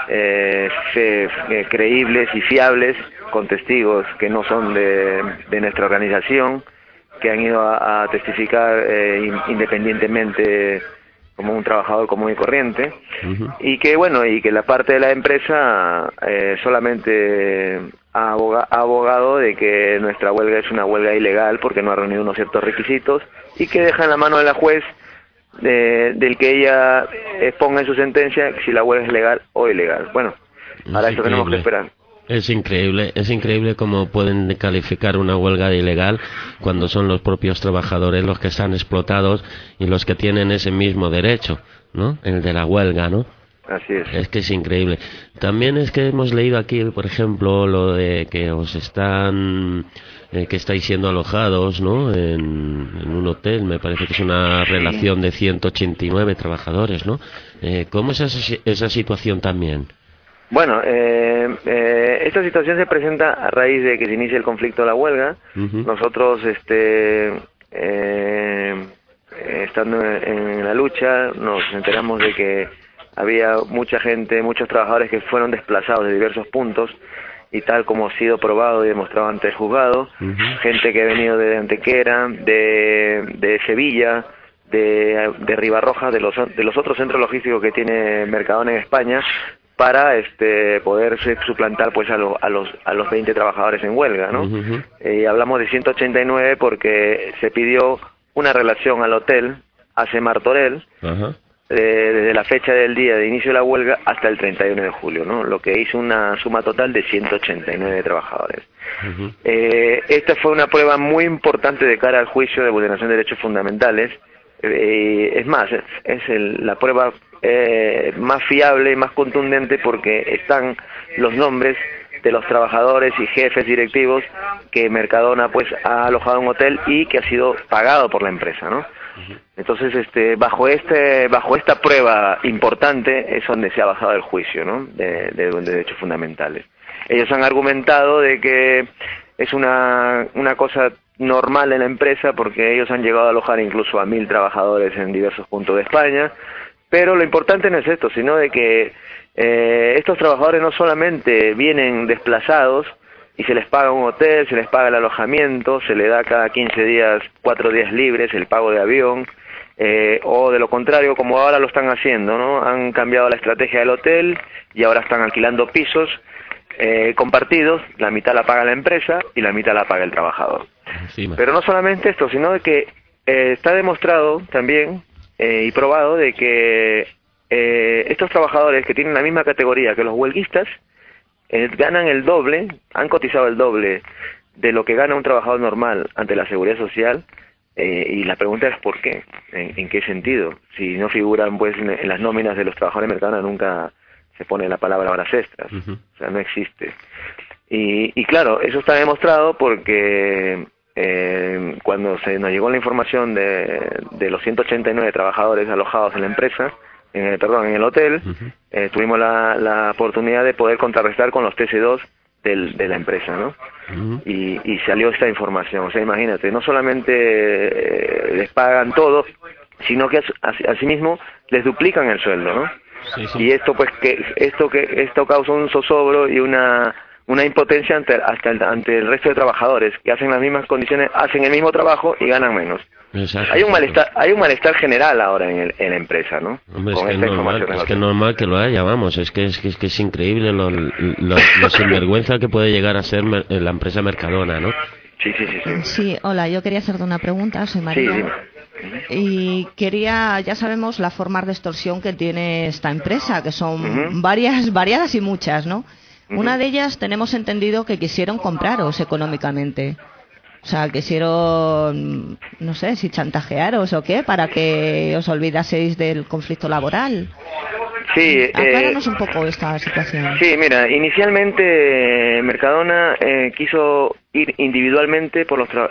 creíbles y fiables, con testigos que no son de nuestra organización, que han ido a testificar independientemente como un trabajador común y corriente, y que la parte de la empresa solamente ha abogado de que nuestra huelga es una huelga ilegal porque no ha reunido unos ciertos requisitos, y que deja en la mano de la juez del que ella exponga en su sentencia si la huelga es legal o ilegal. Bueno, para eso tenemos que esperar. Es increíble cómo pueden calificar una huelga de ilegal cuando son los propios trabajadores los que están explotados y los que tienen ese mismo derecho, ¿no? El de la huelga, ¿no? Así es. Es que es increíble. También es que hemos leído aquí, por ejemplo, lo de que que estáis siendo alojados, ¿no? En un hotel, me parece que es una relación de 189 trabajadores, ¿no? ¿Cómo es esa situación también? Bueno, esta situación se presenta a raíz de que se inicia el conflicto de la huelga. Nosotros, estando en la lucha, nos enteramos de que había mucha gente, muchos trabajadores que fueron desplazados de diversos puntos, y tal como ha sido probado y demostrado ante el juzgado, gente que ha venido de Antequera, de Sevilla, de Ribarroja, de los otros centros logísticos que tiene Mercadona en España, para poderse suplantar pues a los 20 trabajadores en huelga, ¿no? Y hablamos de 189 porque se pidió una relación al hotel AC Martorell, desde la fecha del día de inicio de la huelga hasta el 31 de julio, ¿no? Lo que hizo una suma total de 189 trabajadores. Esta fue una prueba muy importante de cara al juicio de vulneración de derechos fundamentales. Es más, la prueba más fiable y más contundente porque están los nombres de los trabajadores y jefes directivos que Mercadona pues ha alojado en un hotel y que ha sido pagado por la empresa, ¿no? Entonces, bajo esta prueba importante es donde se ha basado el juicio, ¿no? de derechos fundamentales. Ellos han argumentado de que es una cosa normal en la empresa porque ellos han llegado a alojar incluso a 1.000 trabajadores en diversos puntos de España, pero lo importante no es esto, sino de que estos trabajadores no solamente vienen desplazados y se les paga un hotel, se les paga el alojamiento, se le da cada 15 días, 4 días libres, el pago de avión, o de lo contrario, como ahora lo están haciendo, ¿no? Han cambiado la estrategia del hotel y ahora están alquilando pisos compartidos, la mitad la paga la empresa y la mitad la paga el trabajador. Encima. Pero no solamente esto, sino de que está demostrado también y probado de que estos trabajadores que tienen la misma categoría que los huelguistas ganan el doble, han cotizado el doble de lo que gana un trabajador normal ante la Seguridad Social, y la pregunta es ¿por qué? ¿En qué sentido? Si no figuran pues en las nóminas de los trabajadores de Mercadona, nunca se pone la palabra horas extras, o sea, no existe. Y claro, eso está demostrado porque cuando se nos llegó la información de los 189 trabajadores alojados en la empresa, en el hotel, tuvimos la oportunidad de poder contrarrestar con los TC2 de la empresa, ¿no? Y salió esta información. O sea, imagínate, no solamente les pagan todo, sino que asimismo les duplican el sueldo, ¿no? Y esto pues esto causa un zozobro y una impotencia ante el resto de trabajadores que hacen las mismas condiciones, hacen el mismo trabajo y ganan menos. Exacto. Hay un malestar general ahora en la empresa, ¿no? Hombre, es que es normal que lo haya, vamos, es que es increíble lo sinvergüenza que puede llegar a ser la empresa Mercadona, ¿no? Sí. Sí, hola, yo quería hacerte una pregunta, soy María. Sí. Y ya sabemos la forma de extorsión que tiene esta empresa, que son variadas y muchas, ¿no? Una de ellas tenemos entendido que quisieron compraros económicamente. O sea, quisieron, no sé, si chantajearos o qué, para que os olvidaseis del conflicto laboral. Sí. Acláranos un poco esta situación. Sí, mira, inicialmente Mercadona quiso ir individualmente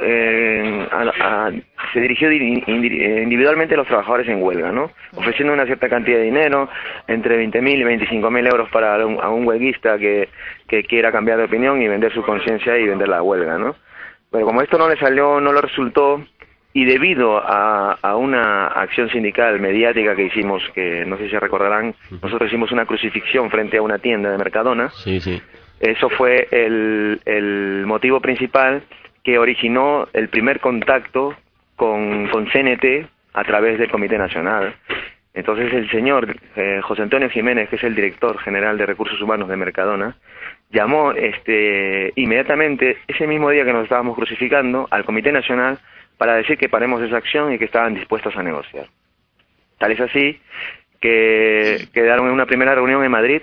se dirigió individualmente a los trabajadores en huelga, ¿no? Ofreciendo una cierta cantidad de dinero, entre 20.000 y 25.000 euros para a un huelguista que quiera cambiar de opinión y vender su conciencia y vender la huelga, ¿no? Pero como esto no le salió, no le resultó, y debido a una acción sindical mediática que hicimos, que no sé si recordarán, nosotros hicimos una crucifixión frente a una tienda de Mercadona. Sí. Eso fue el motivo principal que originó el primer contacto con CNT a través del Comité Nacional. Entonces el señor José Antonio Jiménez, que es el director general de Recursos Humanos de Mercadona, llamó inmediatamente, ese mismo día que nos estábamos crucificando, al Comité Nacional para decir que paremos esa acción y que estaban dispuestos a negociar. Tal es así que quedaron en una primera reunión en Madrid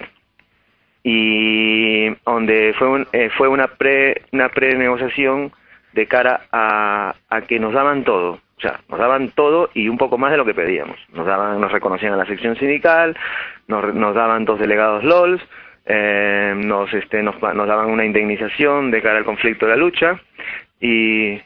y donde fue una pre-negociación de cara a que nos daban todo. O sea, nos daban todo y un poco más de lo que pedíamos. Nos reconocían a la sección sindical, nos daban 2 delegados LOLs, nos daban una indemnización de cara al conflicto de la lucha y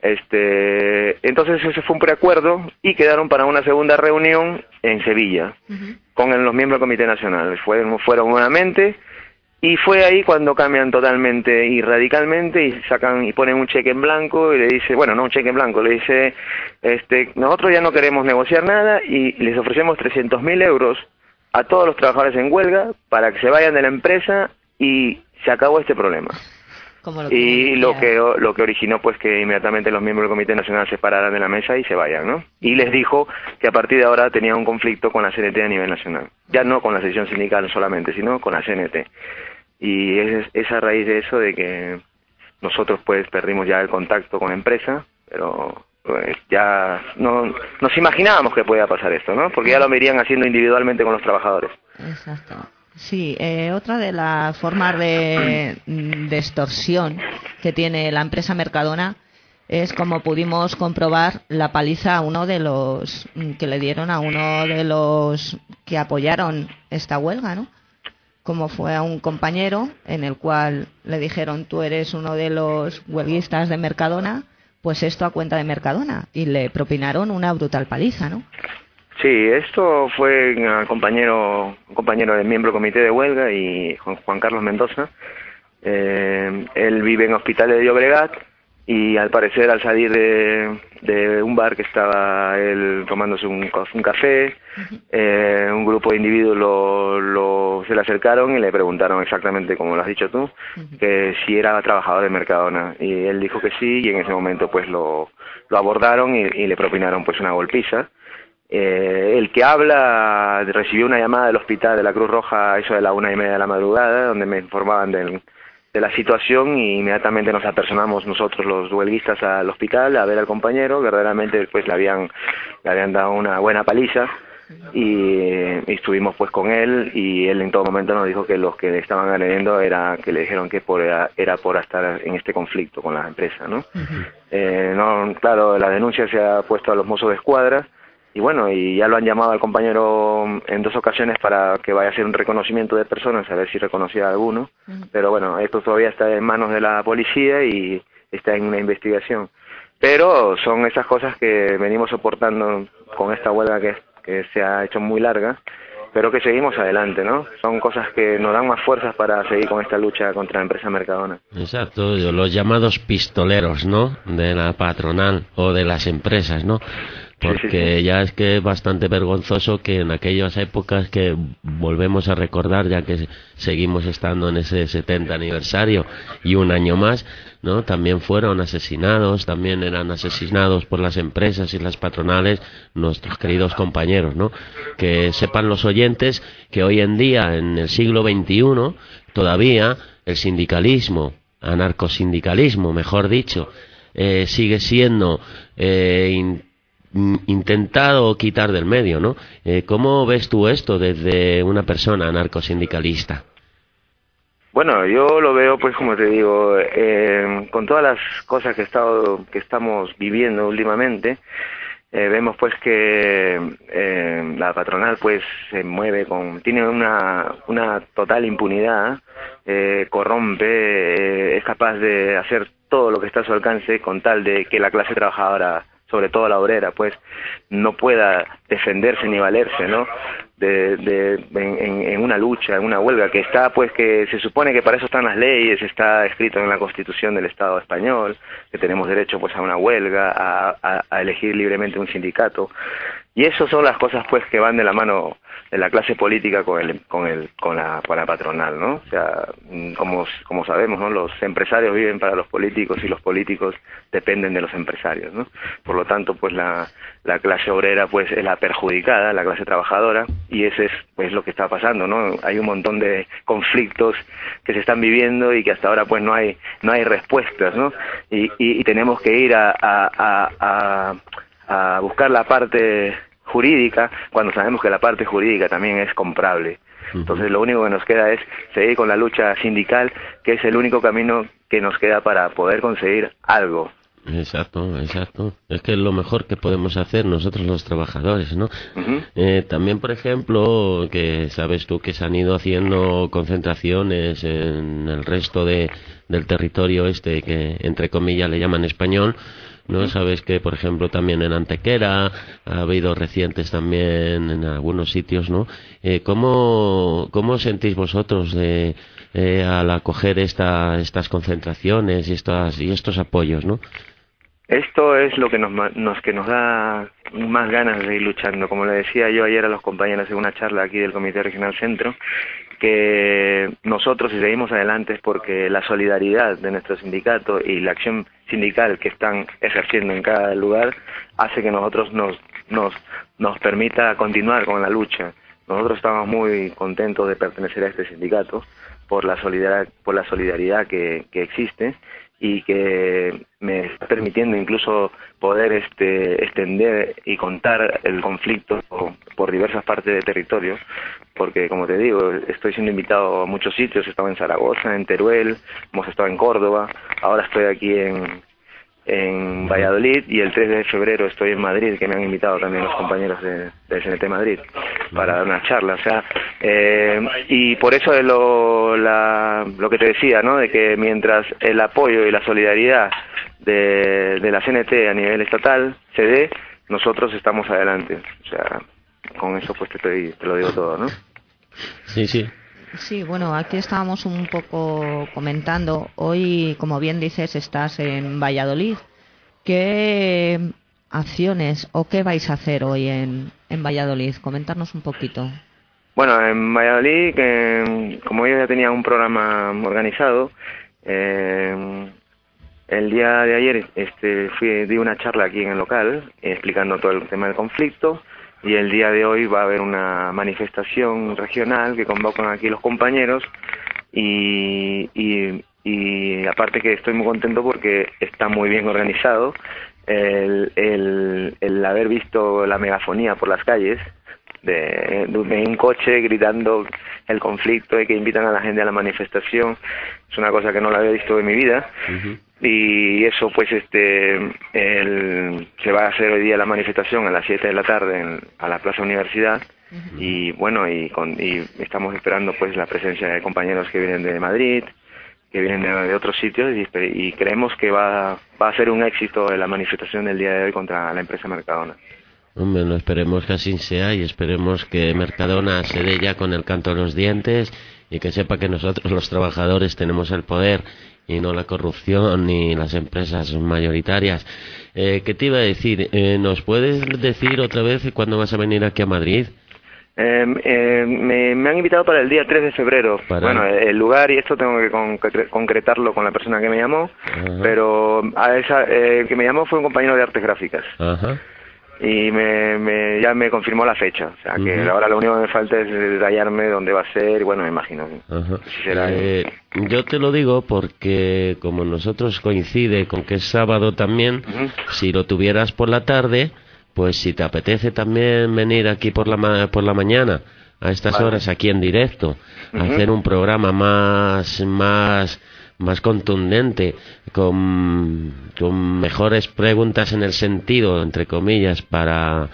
entonces ese fue un preacuerdo y quedaron para una segunda reunión en Sevilla con los miembros del Comité Nacional. Fueron nuevamente y fue ahí cuando cambian totalmente y radicalmente y sacan y ponen un cheque en blanco y le dice, bueno, no un cheque en blanco, le dice, nosotros ya no queremos negociar nada y les ofrecemos 300.000 euros a todos los trabajadores en huelga para que se vayan de la empresa y se acabó este problema. Y lo que originó pues que inmediatamente los miembros del Comité Nacional se pararan de la mesa y se vayan, ¿no? Y les dijo que a partir de ahora tenía un conflicto con la CNT a nivel nacional. Ya no con la sección sindical solamente, sino con la CNT. Y es a raíz de eso de que nosotros pues perdimos ya el contacto con la empresa, pero pues ya no nos imaginábamos que podía pasar esto, ¿no? Porque ya lo verían haciendo individualmente con los trabajadores. Exacto. Sí, otra de las formas de extorsión que tiene la empresa Mercadona es, como pudimos comprobar, la paliza a uno de los que le dieron a uno de los que apoyaron esta huelga, ¿no? Como fue a un compañero en el cual le dijeron, tú eres uno de los huelguistas de Mercadona, pues esto a cuenta de Mercadona, y le propinaron una brutal paliza, ¿no? Sí, esto fue un compañero del miembro del comité de huelga y Juan Carlos Mendoza. Él vive en Hospital de Llobregat y al parecer al salir de un bar que estaba él tomándose un café, un grupo de individuos se le acercaron y le preguntaron exactamente como lo has dicho tú, que si era trabajador de Mercadona, y él dijo que sí, y en ese momento pues lo abordaron y le propinaron pues una golpiza. El que habla recibió una llamada del hospital de la Cruz Roja a eso de la 1:30 de la madrugada, donde me informaban de la situación, y inmediatamente nos apersonamos nosotros los huelguistas al hospital a ver al compañero. Verdaderamente pues le habían dado una buena paliza y estuvimos pues con él, y él en todo momento nos dijo que los que le estaban agrediendo que le dijeron que era por estar en este conflicto con la empresa, ¿no? Claro, la denuncia se ha puesto a los mozos de escuadra. Y bueno, y ya lo han llamado al compañero en 2 ocasiones para que vaya a hacer un reconocimiento de personas, a ver si reconocía a alguno. Pero bueno, esto todavía está en manos de la policía y está en una investigación. Pero son esas cosas que venimos soportando con esta huelga que se ha hecho muy larga, pero que seguimos adelante, ¿no? Son cosas que nos dan más fuerzas para seguir con esta lucha contra la empresa Mercadona. Exacto, los llamados pistoleros, ¿no?, de la patronal o de las empresas, ¿no? Porque ya es que es bastante vergonzoso que en aquellas épocas que volvemos a recordar, ya que seguimos estando en ese 70 aniversario y un año más, ¿no?, también fueron asesinados, también eran asesinados por las empresas y las patronales nuestros queridos compañeros, ¿no? Que sepan los oyentes que hoy en día, en el siglo XXI, todavía el sindicalismo, anarcosindicalismo, mejor dicho, sigue siendo intentado quitar del medio, ¿no? ¿Cómo ves tú esto desde una persona anarcosindicalista? Bueno, yo lo veo, pues como te digo, con todas las cosas que estamos viviendo últimamente, vemos pues que la patronal pues se mueve tiene una total impunidad, corrompe, es capaz de hacer todo lo que está a su alcance con tal de que la clase trabajadora, sobre todo la obrera, pues no pueda defenderse ni valerse, ¿no?, en una lucha, en una huelga que está, pues que se supone que para eso están las leyes, está escrito en la Constitución del Estado español, que tenemos derecho pues a una huelga, a elegir libremente un sindicato, y eso son las cosas pues que van de la mano de la clase política con la patronal, ¿no? O sea, como sabemos, ¿no?, los empresarios viven para los políticos y los políticos dependen de los empresarios, ¿no? Por lo tanto, pues la clase obrera pues es la perjudicada, la clase trabajadora, y ese es pues lo que está pasando, ¿no? Hay un montón de conflictos que se están viviendo y que hasta ahora pues no hay respuestas, ¿no? Y tenemos que ir a buscar la parte jurídica, cuando sabemos que la parte jurídica también es comprable. Entonces lo único que nos queda es seguir con la lucha sindical, que es el único camino que nos queda para poder conseguir algo. Exacto, exacto. Es que es lo mejor que podemos hacer nosotros los trabajadores, ¿no? También, por ejemplo, que sabes tú que se han ido haciendo concentraciones en el resto del territorio este que, entre comillas, le llaman español, ¿no? Sabes que, por ejemplo, también en Antequera ha habido recientes también en algunos sitios, ¿no? ¿Cómo sentís vosotros al acoger estas concentraciones y estos apoyos, ¿no? Esto es lo que nos da más ganas de ir luchando. Como le decía yo ayer a los compañeros en una charla aquí del Comité Regional Centro, que nosotros, si seguimos adelante, es porque la solidaridad de nuestro sindicato y la acción sindical que están ejerciendo en cada lugar hace que nosotros nos permita continuar con la lucha. Nosotros estamos muy contentos de pertenecer a este sindicato por la solidaridad que existe y que me está permitiendo incluso poder extender y contar el conflicto por diversas partes del territorio, porque como te digo, estoy siendo invitado a muchos sitios. He estado en Zaragoza, en Teruel, hemos estado en Córdoba, ahora estoy aquí en Valladolid, y el 3 de febrero estoy en Madrid, que me han invitado también los compañeros de CNT Madrid para dar una charla. O sea, y por eso es lo que te decía, ¿no? De que mientras el apoyo y la solidaridad de la CNT a nivel estatal se dé, nosotros estamos adelante. O sea, con eso pues te lo digo todo, ¿no? Sí, sí. Sí, bueno, aquí estábamos un poco comentando. Hoy, como bien dices, estás en Valladolid. ¿Qué acciones o qué vais a hacer hoy en Valladolid? Comentarnos un poquito. Bueno, en Valladolid, como yo ya tenía un programa organizado, el día de ayer di una charla aquí en el local explicando todo el tema del conflicto. Y el día de hoy va a haber una manifestación regional que convocan aquí los compañeros y aparte que estoy muy contento porque está muy bien organizado el haber visto la megafonía por las calles de un coche gritando el conflicto y que invitan a la gente a la manifestación. Es una cosa que no la había visto en mi vida. Y eso pues se va a hacer hoy día la manifestación a las 7 de la tarde a la Plaza Universidad. Y bueno, y estamos esperando pues la presencia de compañeros que vienen de Madrid, que vienen de otros sitios, y creemos que va a ser un éxito la manifestación del día de hoy contra la empresa Mercadona. Hombre, no, esperemos que así sea, y esperemos que Mercadona se dé ya con el canto de los dientes y que sepa que nosotros los trabajadores tenemos el poder y no la corrupción ni las empresas mayoritarias. ¿Qué te iba a decir? ¿Nos puedes decir otra vez cuándo vas a venir aquí a Madrid? Me han invitado para el día 3 de febrero. Bueno, el lugar y esto tengo que concretarlo con la persona que me llamó. Ajá. Pero que me llamó fue un compañero de artes gráficas. Ajá. Y ya me confirmó la fecha, o sea que ahora lo único que me falta es detallarme dónde va a ser, y bueno, me imagino si será yo te lo digo porque como nosotros coincide con que es sábado también, si lo tuvieras por la tarde, pues si te apetece también venir aquí por la mañana a estas horas aquí en directo, hacer un programa más contundente, con mejores preguntas en el sentido, entre comillas, para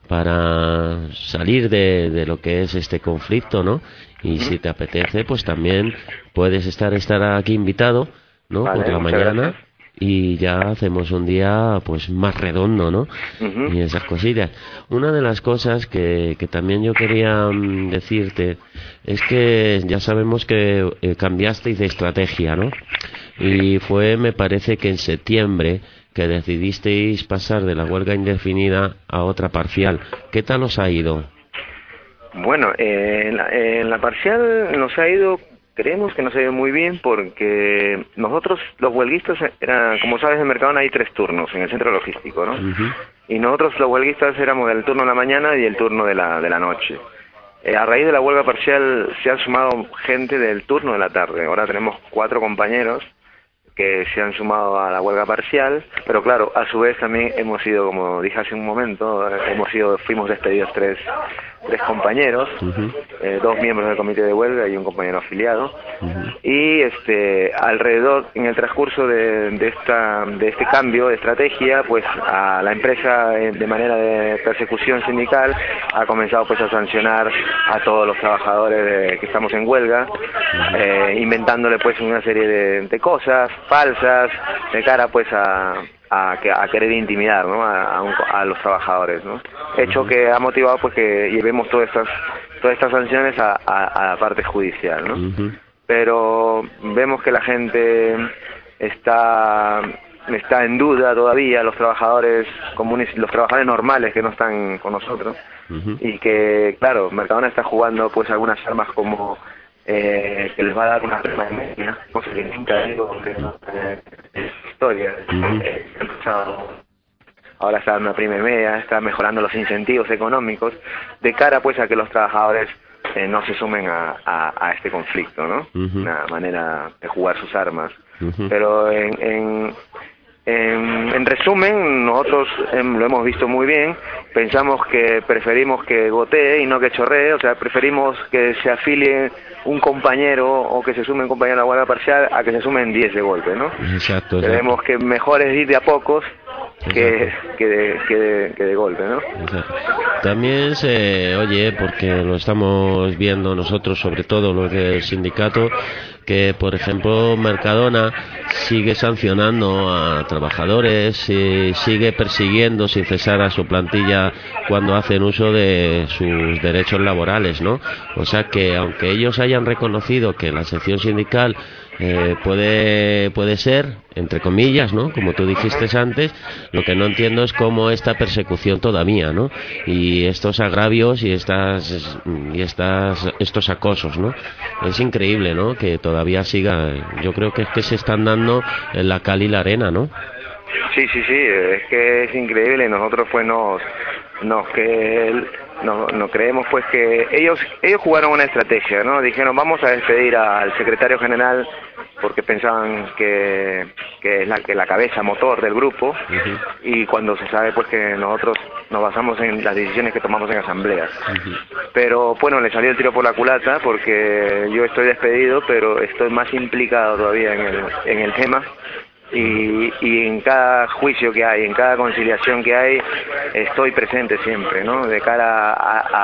salir de lo que es este conflicto, ¿no? Y si te apetece, pues también puedes estar aquí invitado, ¿no? Por la mañana. Gracias. Y ya hacemos un día pues más redondo, ¿no? Y esas cosillas. Una de las cosas que también yo quería decirte es que ya sabemos que cambiasteis de estrategia, ¿no? Y fue, me parece que en septiembre, que decidisteis pasar de la huelga indefinida a otra parcial. ¿Qué tal os ha ido? Bueno, en la parcial nos ha ido... Creemos que nos ha ido muy bien porque nosotros, los huelguistas, como sabes, en Mercadona hay 3 turnos en el centro logístico, ¿no? Y nosotros los huelguistas éramos del turno de la mañana y el turno de la noche. A raíz de la huelga parcial se ha sumado gente del turno de la tarde. Ahora tenemos 4 compañeros que se han sumado a la huelga parcial, pero claro, a su vez también hemos sido, como dije hace un momento, fuimos despedidos tres compañeros, dos miembros del comité de huelga y un compañero afiliado, y alrededor, en el transcurso de este cambio de estrategia, pues a la empresa, de manera de persecución sindical, ha comenzado pues a sancionar a todos los trabajadores que estamos en huelga, inventándole pues una serie de cosas falsas de cara pues a querer intimidar, ¿no?, a los trabajadores, ¿no? Hecho que ha motivado pues que llevemos todas estas sanciones a la parte judicial, ¿no? Pero vemos que la gente está en duda todavía, los trabajadores comunes, los trabajadores normales que no están con nosotros, y que claro, Mercadona está jugando pues algunas armas como que les va a dar una prima de media, cosa que nunca digo es historia. Ahora está dando una prima de media, está mejorando los incentivos económicos de cara pues a que los trabajadores no se sumen a este conflicto, ¿no? Una manera de jugar sus armas. Pero en resumen, nosotros lo hemos visto muy bien. Pensamos que preferimos que gotee y no que chorree, o sea, preferimos que se afilie un compañero o que se sume un compañero a la huelga parcial a que se sumen 10 de golpe, ¿no? Exacto. Creemos que mejor es ir de a pocos que de golpe, ¿no? Exacto. También se oye, porque lo estamos viendo nosotros, sobre todo lo que el sindicato, que por ejemplo Mercadona sigue sancionando a trabajadores y sigue persiguiendo sin cesar a su plantilla cuando hacen uso de sus derechos laborales, ¿no? O sea que aunque ellos hayan reconocido que la sección sindical puede ser, entre comillas, ¿no?, como tú dijiste antes, lo que no entiendo es cómo esta persecución todavía, ¿no?, y estos agravios y estos acosos, ¿no? Es increíble, ¿no?, que todavía siga. Yo creo que es que se están dando en la cal y la arena, ¿no? Sí, es que es increíble. Nosotros pues nos creemos pues que ellos jugaron una estrategia, ¿no? Dijeron, vamos a despedir al secretario general porque pensaban que es la cabeza motor del grupo, y cuando se sabe pues que nosotros nos basamos en las decisiones que tomamos en asambleas. Pero bueno, le salió el tiro por la culata porque yo estoy despedido, pero estoy más implicado todavía en el tema. Y en cada juicio que hay, en cada conciliación que hay, estoy presente siempre, ¿no? De cara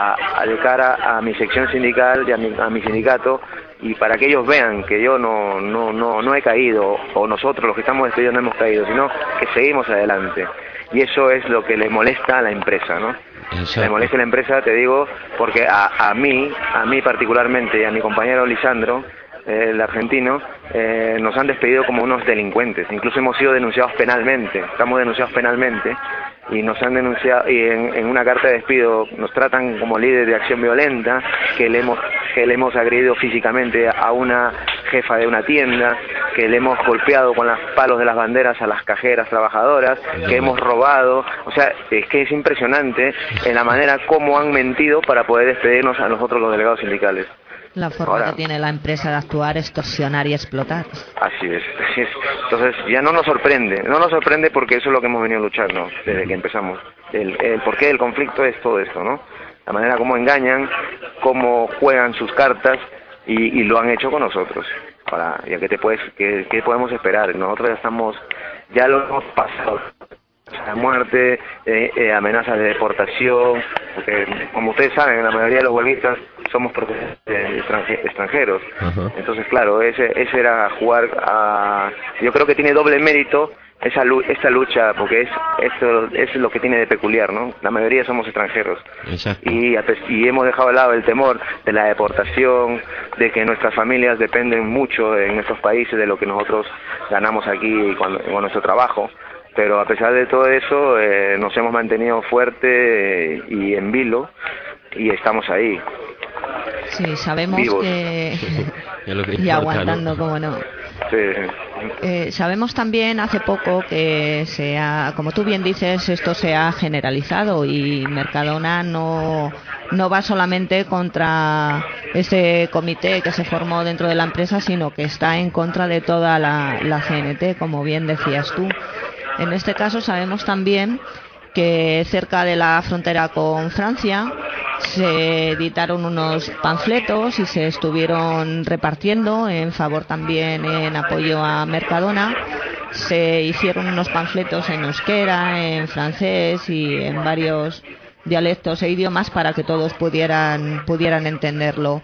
a mi sección sindical y a mi sindicato, y para que ellos vean que yo no he caído, o nosotros los que estamos despedidos no hemos caído, sino que seguimos adelante. Y eso es lo que le molesta a la empresa, ¿no? Exacto. Le molesta a la empresa, te digo, porque a mí particularmente, y a mi compañero Lisandro, el argentino, nos han despedido como unos delincuentes. Incluso hemos sido denunciados penalmente, estamos denunciados penalmente, y nos han denunciado, y en una carta de despido nos tratan como líderes de acción violenta, que le hemos agredido físicamente a una jefa de una tienda, que le hemos golpeado con los palos de las banderas a las cajeras trabajadoras, que hemos robado. O sea, es que es impresionante en la manera como han mentido para poder despedirnos a nosotros los delegados sindicales. La forma que tiene la empresa de actuar, extorsionar y explotar. Así es. Entonces ya no nos sorprende porque eso es lo que hemos venido luchando desde que empezamos. El porqué del conflicto es todo esto, ¿no? La manera como engañan, cómo juegan sus cartas, y lo han hecho con nosotros. ¿Qué podemos esperar? Nosotros ya lo hemos pasado. Muerte, amenazas de deportación, porque como ustedes saben, la mayoría de los huelguistas somos extranjeros. Entonces claro, ese era jugar a... Yo creo que tiene doble mérito esta lucha, porque esto es lo que tiene de peculiar, ¿no? La mayoría somos extranjeros. Exacto. Y hemos dejado de lado el temor de la deportación, de que nuestras familias dependen mucho en nuestros países de lo que nosotros ganamos aquí con nuestro trabajo. Pero a pesar de todo eso, nos hemos mantenido fuerte y en vilo, y estamos ahí. Sí, sabemos vivos. que... Es lo que y importa, aguantando, ¿no? como no. Sí. Sabemos también hace poco que como tú bien dices, esto se ha generalizado y Mercadona no va solamente contra ese comité que se formó dentro de la empresa, sino que está en contra de toda la CNT, como bien decías tú. En este caso sabemos también que cerca de la frontera con Francia se editaron unos panfletos y se estuvieron repartiendo en favor también en apoyo a Mercadona. Se hicieron unos panfletos en euskera, en francés y en varios dialectos e idiomas para que todos pudieran entenderlo.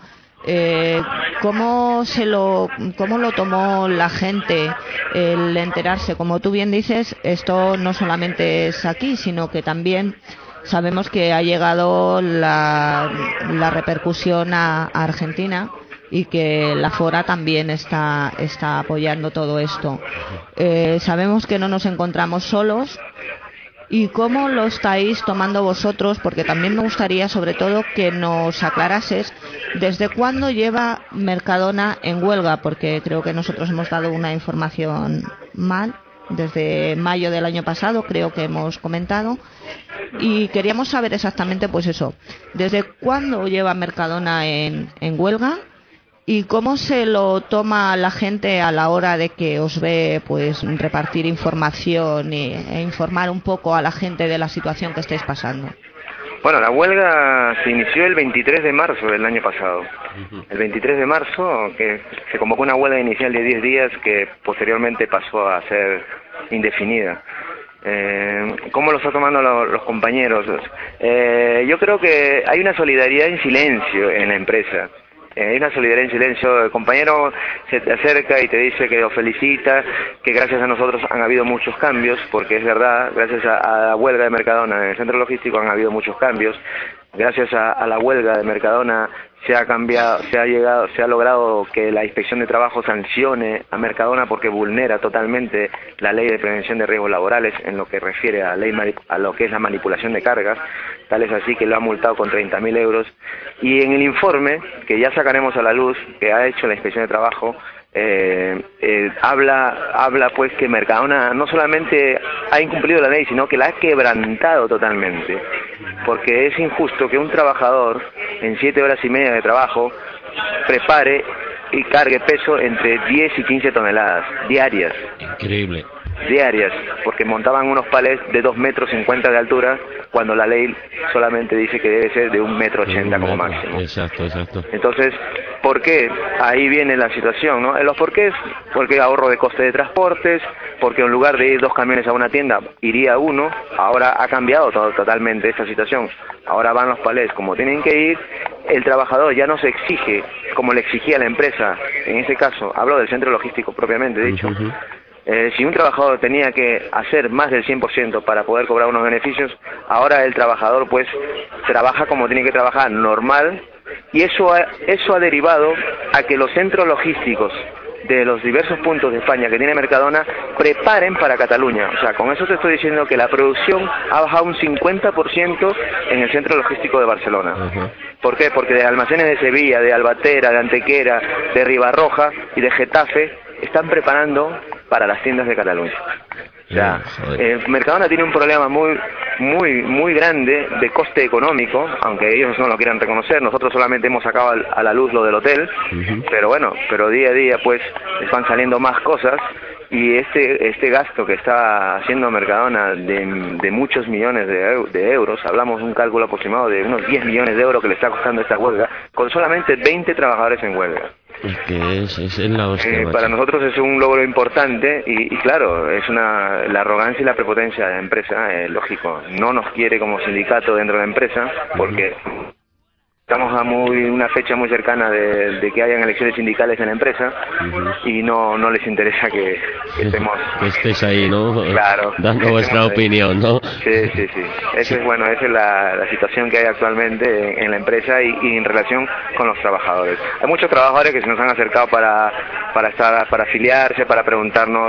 ¿Cómo lo tomó la gente el enterarse? Como tú bien dices, esto no solamente es aquí, sino que también sabemos que ha llegado la repercusión a Argentina y que la Fora también está apoyando todo esto. Sabemos que no nos encontramos solos. ¿Y cómo lo estáis tomando vosotros? Porque también me gustaría, sobre todo, que nos aclarases desde cuándo lleva Mercadona en huelga, porque creo que nosotros hemos dado una información mal. Desde mayo del año pasado, creo que hemos comentado. Y queríamos saber exactamente, pues eso, desde cuándo lleva Mercadona en huelga. ¿Y cómo se lo toma la gente a la hora de que os ve pues repartir información e informar un poco a la gente de la situación que estáis pasando? Bueno, la huelga se inició el 23 de marzo del año pasado. El 23 de marzo que se convocó una huelga inicial de 10 días que posteriormente pasó a ser indefinida. ¿Cómo lo están tomando los compañeros? Yo creo que hay una solidaridad en silencio en la empresa. Hay una solidaridad en silencio. El compañero se te acerca y te dice que lo felicita, que gracias a nosotros han habido muchos cambios, porque es verdad, gracias a la huelga de Mercadona en el centro logístico han habido muchos cambios. Gracias a la huelga de Mercadona se ha logrado que la Inspección de Trabajo sancione a Mercadona porque vulnera totalmente la ley de prevención de riesgos laborales en lo que refiere a lo que es la manipulación de cargas. Tal es así que lo ha multado con 30.000 euros. Y en el informe, que ya sacaremos a la luz, que ha hecho la Inspección de Trabajo, habla pues que Mercadona no solamente ha incumplido la ley, sino que la ha quebrantado totalmente. Porque es injusto que un trabajador en 7 horas y media de trabajo prepare y cargue peso entre 10 y 15 toneladas diarias. Increíble. Diarias, porque montaban unos palés de 2,50 metros de altura, cuando la ley solamente dice que debe ser de 1,80 m como máximo. Exacto. Entonces, ¿por qué? Ahí viene la situación, ¿no? Los porqués, porque ahorro de coste de transportes, porque en lugar de ir 2 camiones a una tienda, iría uno. Ahora ha cambiado totalmente esta situación. Ahora van los palés como tienen que ir. El trabajador ya no se exige como le exigía la empresa. En este caso, hablo del centro logístico propiamente dicho. Si un trabajador tenía que hacer más del 100% para poder cobrar unos beneficios, ahora el trabajador pues trabaja como tiene que trabajar, normal, y eso ha derivado a que los centros logísticos de los diversos puntos de España que tiene Mercadona preparen para Cataluña. O sea, con eso te estoy diciendo que la producción ha bajado un 50% en el centro logístico de Barcelona. ¿Por qué? Porque de almacenes de Sevilla, de Albatera, de Antequera, de Ribarroja y de Getafe están preparando para las tiendas de Cataluña. O sea, Mercadona tiene un problema muy grande de coste económico, aunque ellos no lo quieran reconocer. Nosotros solamente hemos sacado a la luz lo del hotel, pero día a día pues están saliendo más cosas, y este gasto que está haciendo Mercadona de muchos millones de euros, hablamos de un cálculo aproximado de unos 10 millones de euros que le está costando esta huelga, con solamente 20 trabajadores en huelga. Que es la hostia, para nosotros es un logro importante y claro, es la arrogancia y la prepotencia de la empresa, lógico, no nos quiere como sindicato dentro de la empresa porque estamos a una fecha muy cercana de que hayan elecciones sindicales en la empresa y no les interesa que estemos... Que estéis ahí, ¿no? Claro. Dando vuestra opinión, ¿no? Sí. Esa es la situación que hay actualmente en la empresa y en relación con los trabajadores. Hay muchos trabajadores que se nos han acercado para afiliarse, para preguntarnos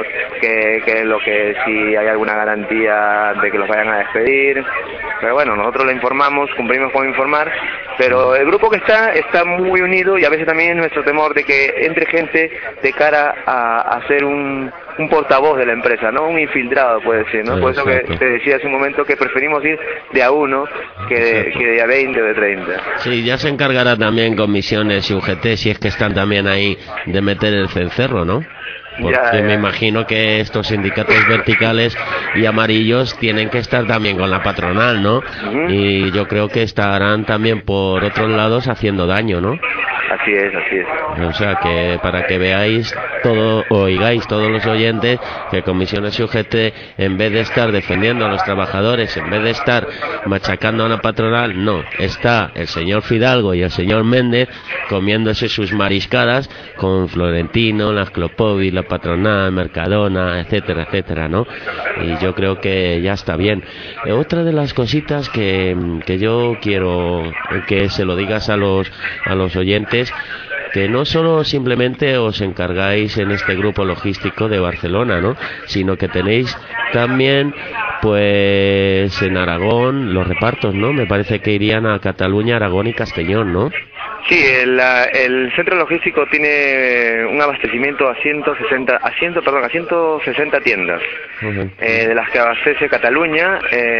si hay alguna garantía de que los vayan a despedir. Pero bueno, nosotros le informamos, cumplimos con informar, pero pero el grupo que está muy unido, y a veces también es nuestro temor de que entre gente de cara a ser un portavoz de la empresa, ¿no? Un infiltrado, puede ser, ¿no? Por eso que te decía hace un momento que preferimos ir de a uno que de a 20 o de 30. Sí, ya se encargará también Comisiones y UGT, si es que están también ahí, de meter el cencerro, ¿no? Porque Ya. me imagino que estos sindicatos verticales y amarillos tienen que estar también con la patronal, ¿no? Y yo creo que estarán también por otros lados haciendo daño, ¿no? Así es. O sea, que para que veáis todo, oigáis todos los oyentes, que Comisiones y UGT, en vez de estar defendiendo a los trabajadores, en vez de estar machacando a la patronal, no, está el señor Fidalgo y el señor Méndez comiéndose sus mariscadas con Florentino, las Clopovi, la patronal, Mercadona, etcétera, etcétera, ¿no? Y yo creo que ya está bien. Otra de las cositas que yo quiero que se lo digas a los oyentes, que no solo simplemente os encargáis en este grupo logístico de Barcelona, ¿no? Sino que tenéis también, pues, en Aragón los repartos, ¿no? Me parece que irían a Cataluña, Aragón y Castellón, ¿no? Sí, el centro logístico tiene un abastecimiento a 160 tiendas, de las que abastece Cataluña,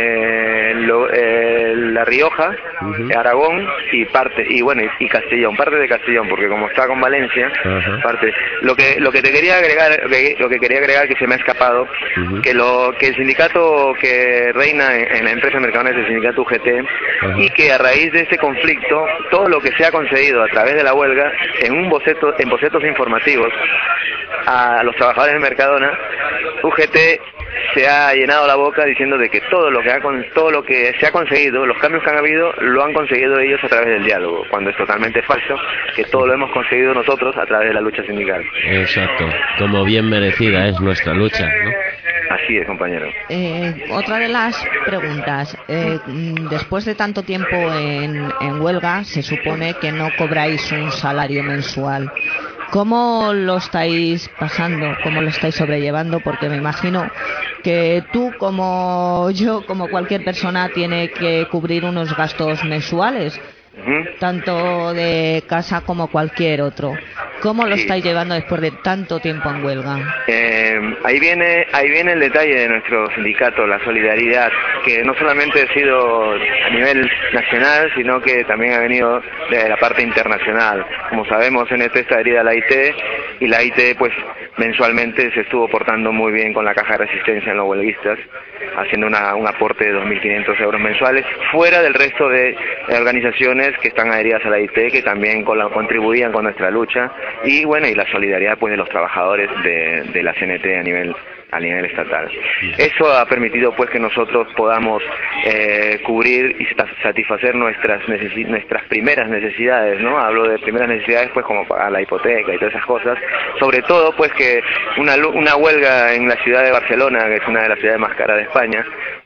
La Rioja, Aragón y Castellón, parte de Castellón, porque como está con Valencia, parte. Lo que quería agregar que se me ha escapado, que el sindicato que reina en la empresa Mercadona es el sindicato UGT, y que a raíz de este conflicto, todo lo que se ha conseguido a través de la huelga, en bocetos informativos a los trabajadores de Mercadona, UGT se ha llenado la boca diciendo de que todo lo que se ha conseguido, los cambios que han habido, lo han conseguido ellos a través del diálogo, cuando es totalmente falso, que todo lo hemos conseguido nosotros a través de la lucha sindical. Exacto, como bien merecida es nuestra lucha, ¿no? Así es, compañero. Otra de las preguntas, después de tanto tiempo en huelga, se supone que no cobráis un salario mensual. ¿Cómo lo estáis pasando? ¿Cómo lo estáis sobrellevando? Porque me imagino que tú, como yo, como cualquier persona, tiene que cubrir unos gastos mensuales, tanto de casa como cualquier otro. ¿Cómo lo estáis llevando después de tanto tiempo en huelga? Ahí viene el detalle de nuestro sindicato, la solidaridad, que no solamente ha sido a nivel nacional, sino que también ha venido de la parte internacional. Como sabemos, en está adherida a la IT, y la IT pues mensualmente se estuvo portando muy bien con la caja de resistencia en los huelguistas, haciendo un aporte de 2.500 euros mensuales, fuera del resto de organizaciones que están adheridas a la IT, que también contribuían con nuestra lucha, y la solidaridad pues de los trabajadores de la CNT a nivel estatal. Eso ha permitido pues que nosotros podamos cubrir y satisfacer nuestras primeras necesidades, ¿no? Hablo de primeras necesidades pues como pagar la hipoteca y todas esas cosas, sobre todo pues que una huelga en la ciudad de Barcelona, que es una de las ciudades más caras de España,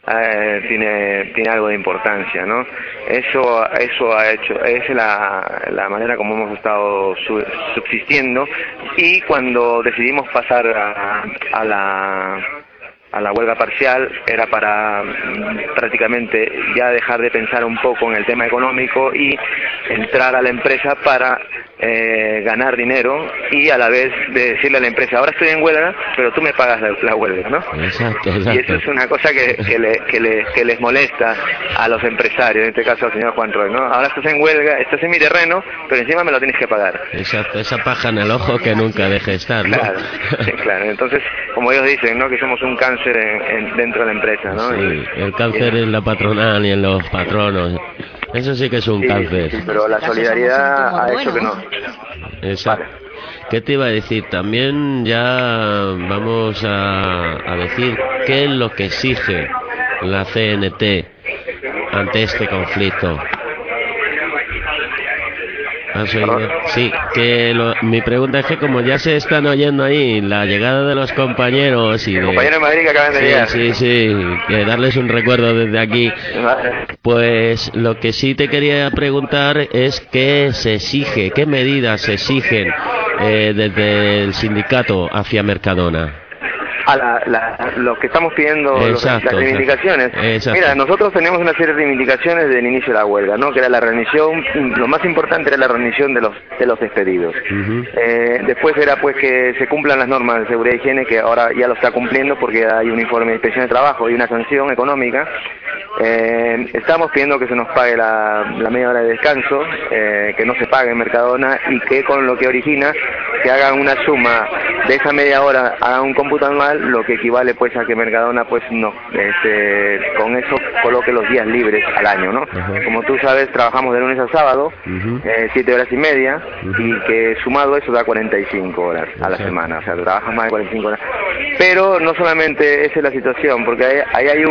tiene algo de importancia, ¿no? Eso ha hecho, es la manera como hemos estado subsistiendo, y cuando decidimos pasar a la huelga parcial era para prácticamente ya dejar de pensar un poco en el tema económico y entrar a la empresa para ganar dinero, y a la vez de decirle a la empresa: ahora estoy en huelga, pero tú me pagas la huelga, ¿no? Exacto. Y eso es una cosa que les molesta a los empresarios, en este caso al señor Juan Roy, ¿no? Ahora estás en huelga, estás en mi terreno, pero encima me lo tienes que pagar. Exacto, esa paja en el ojo que nunca deje estar, ¿no? Claro, sí, claro. Entonces, como ellos dicen, ¿no? Que somos un cáncer dentro de la empresa, ¿no? Sí, el cáncer en la patronal y en los patronos. Eso sí que es un cáncer. Sí, pero la solidaridad ha hecho que no. Exacto. ¿Qué te iba a decir? También ya vamos a decir qué es lo que exige la CNT ante este conflicto. ¿Has oído? Sí, mi pregunta es que como ya se están oyendo ahí la llegada de los compañeros y compañeros de Madrid que acaban de llegar. Sí, que darles un recuerdo desde aquí. Pues lo que sí te quería preguntar es qué se exige, qué medidas se exigen desde el sindicato hacia Mercadona. lo que estamos pidiendo, las reivindicaciones. Exacto. Mira, nosotros tenemos una serie de reivindicaciones del inicio de la huelga, ¿no? Que era la readmisión, lo más importante era la readmisión de los despedidos. Después era pues que se cumplan las normas de seguridad y higiene, que ahora ya lo está cumpliendo porque hay un informe de inspección de trabajo y una sanción económica. Estamos pidiendo que se nos pague la media hora de descanso, que no se pague en Mercadona, y que con lo que origina que hagan una suma de esa media hora, hagan un cómputo anual, lo que equivale pues a que Mercadona pues no con eso coloque los días libres al año, ¿no? Como tú sabes, trabajamos de lunes a sábado, 7 horas y media, y que sumado eso da 45 horas a la semana, o sea, trabajas más de 45 horas. Pero no solamente esa es la situación, porque ahí hay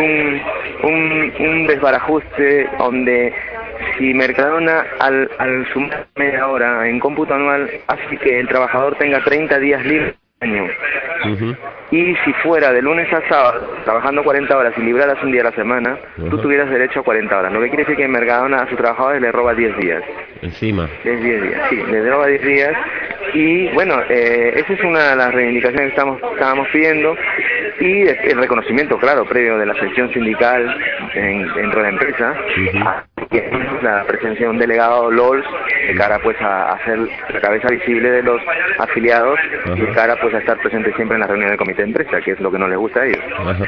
un desbarajuste donde si Mercadona al sumar media hora en cómputo anual hace que el trabajador tenga 30 días libres al año, y si fuera de lunes a sábado trabajando 40 horas y libraras un día a la semana, tú tuvieras derecho a 40 horas, lo que quiere decir que Mercadona a sus trabajadores le roba 10 días. Encima. Es 10 días, sí, le roba 10 días. Y bueno, esa es una de las reivindicaciones que estábamos pidiendo, y el reconocimiento, claro, previo de la sección sindical dentro de la empresa, la presencia de un delegado LOLS de cara pues a hacer la cabeza visible de los afiliados, y de cara pues a estar presente siempre en la reunión del comité de empresa, que es lo que no les gusta a ellos.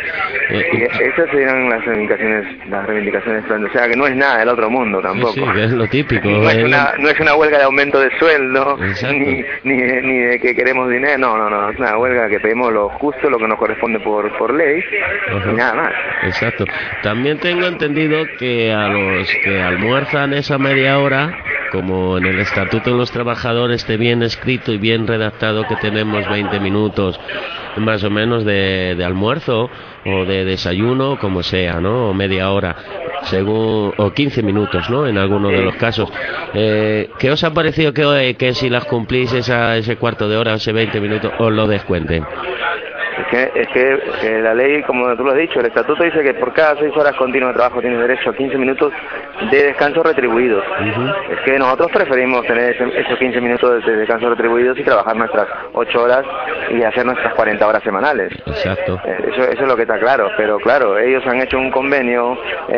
Y esas serían las reivindicaciones, o sea que no es nada del otro mundo tampoco. Sí, que es lo típico. No es una huelga de aumento de sueldo, ni de que queremos dinero, no, es una huelga que pedimos lo justo, lo que nos corresponde por ley, y nada más. Exacto. También tengo entendido que a los que almuerzan esa media hora, como en el Estatuto de los Trabajadores esté bien escrito y bien redactado, que tenemos 20 minutos más o menos de almuerzo o de desayuno, como sea, ¿no? O media hora, según, o 15 minutos, ¿no? En algunos de los casos. ¿Qué os ha parecido que si las cumplís ese cuarto de hora, ese 20 minutos, os lo descuenten? Es que la ley, como tú lo has dicho, el estatuto dice que por cada 6 horas continuas de trabajo tienes derecho a 15 minutos de descanso retribuidos. Es que nosotros preferimos tener esos 15 minutos de descanso retribuidos y trabajar nuestras 8 horas y hacer nuestras 40 horas semanales. Exacto. Eso es lo que está claro, pero claro, ellos han hecho un convenio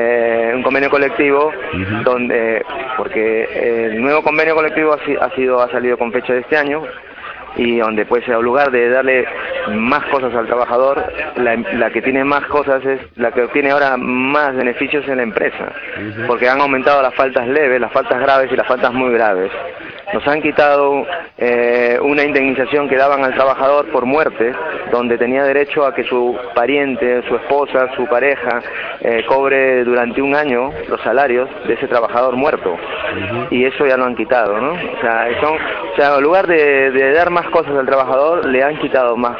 colectivo, donde, porque el nuevo convenio colectivo ha salido con fecha de este año, y donde pues en lugar de darle más cosas al trabajador, la que tiene más cosas es la que obtiene ahora más beneficios en la empresa, porque han aumentado las faltas leves, las faltas graves y las faltas muy graves. Nos han quitado una indemnización que daban al trabajador por muerte, donde tenía derecho a que su pariente, su esposa, su pareja cobre durante un año los salarios de ese trabajador muerto, y eso ya lo han quitado, ¿no? O sea, en lugar de dar más cosas al trabajador, le han quitado más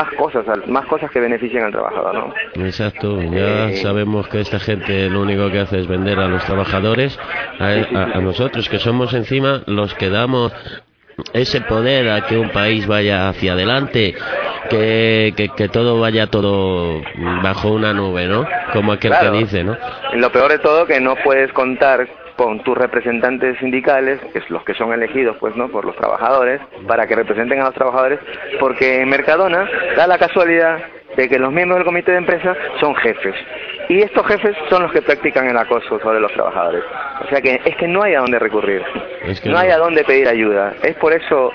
cosas que benefician al trabajador, ¿no? Exacto. Ya sabemos que esta gente lo único que hace es vender a los trabajadores, a nosotros que somos encima los que damos ese poder a que un país vaya hacia adelante, que todo vaya todo bajo una nube, ¿no? Como aquel que dice, ¿no? Lo peor de todo, que no puedes contar con tus representantes sindicales, que es los que son elegidos pues no por los trabajadores, para que representen a los trabajadores, porque en Mercadona da la casualidad de que los miembros del comité de empresa son jefes, y estos jefes son los que practican el acoso sobre los trabajadores. O sea que es que no hay a dónde recurrir, no hay a dónde pedir ayuda. Es por eso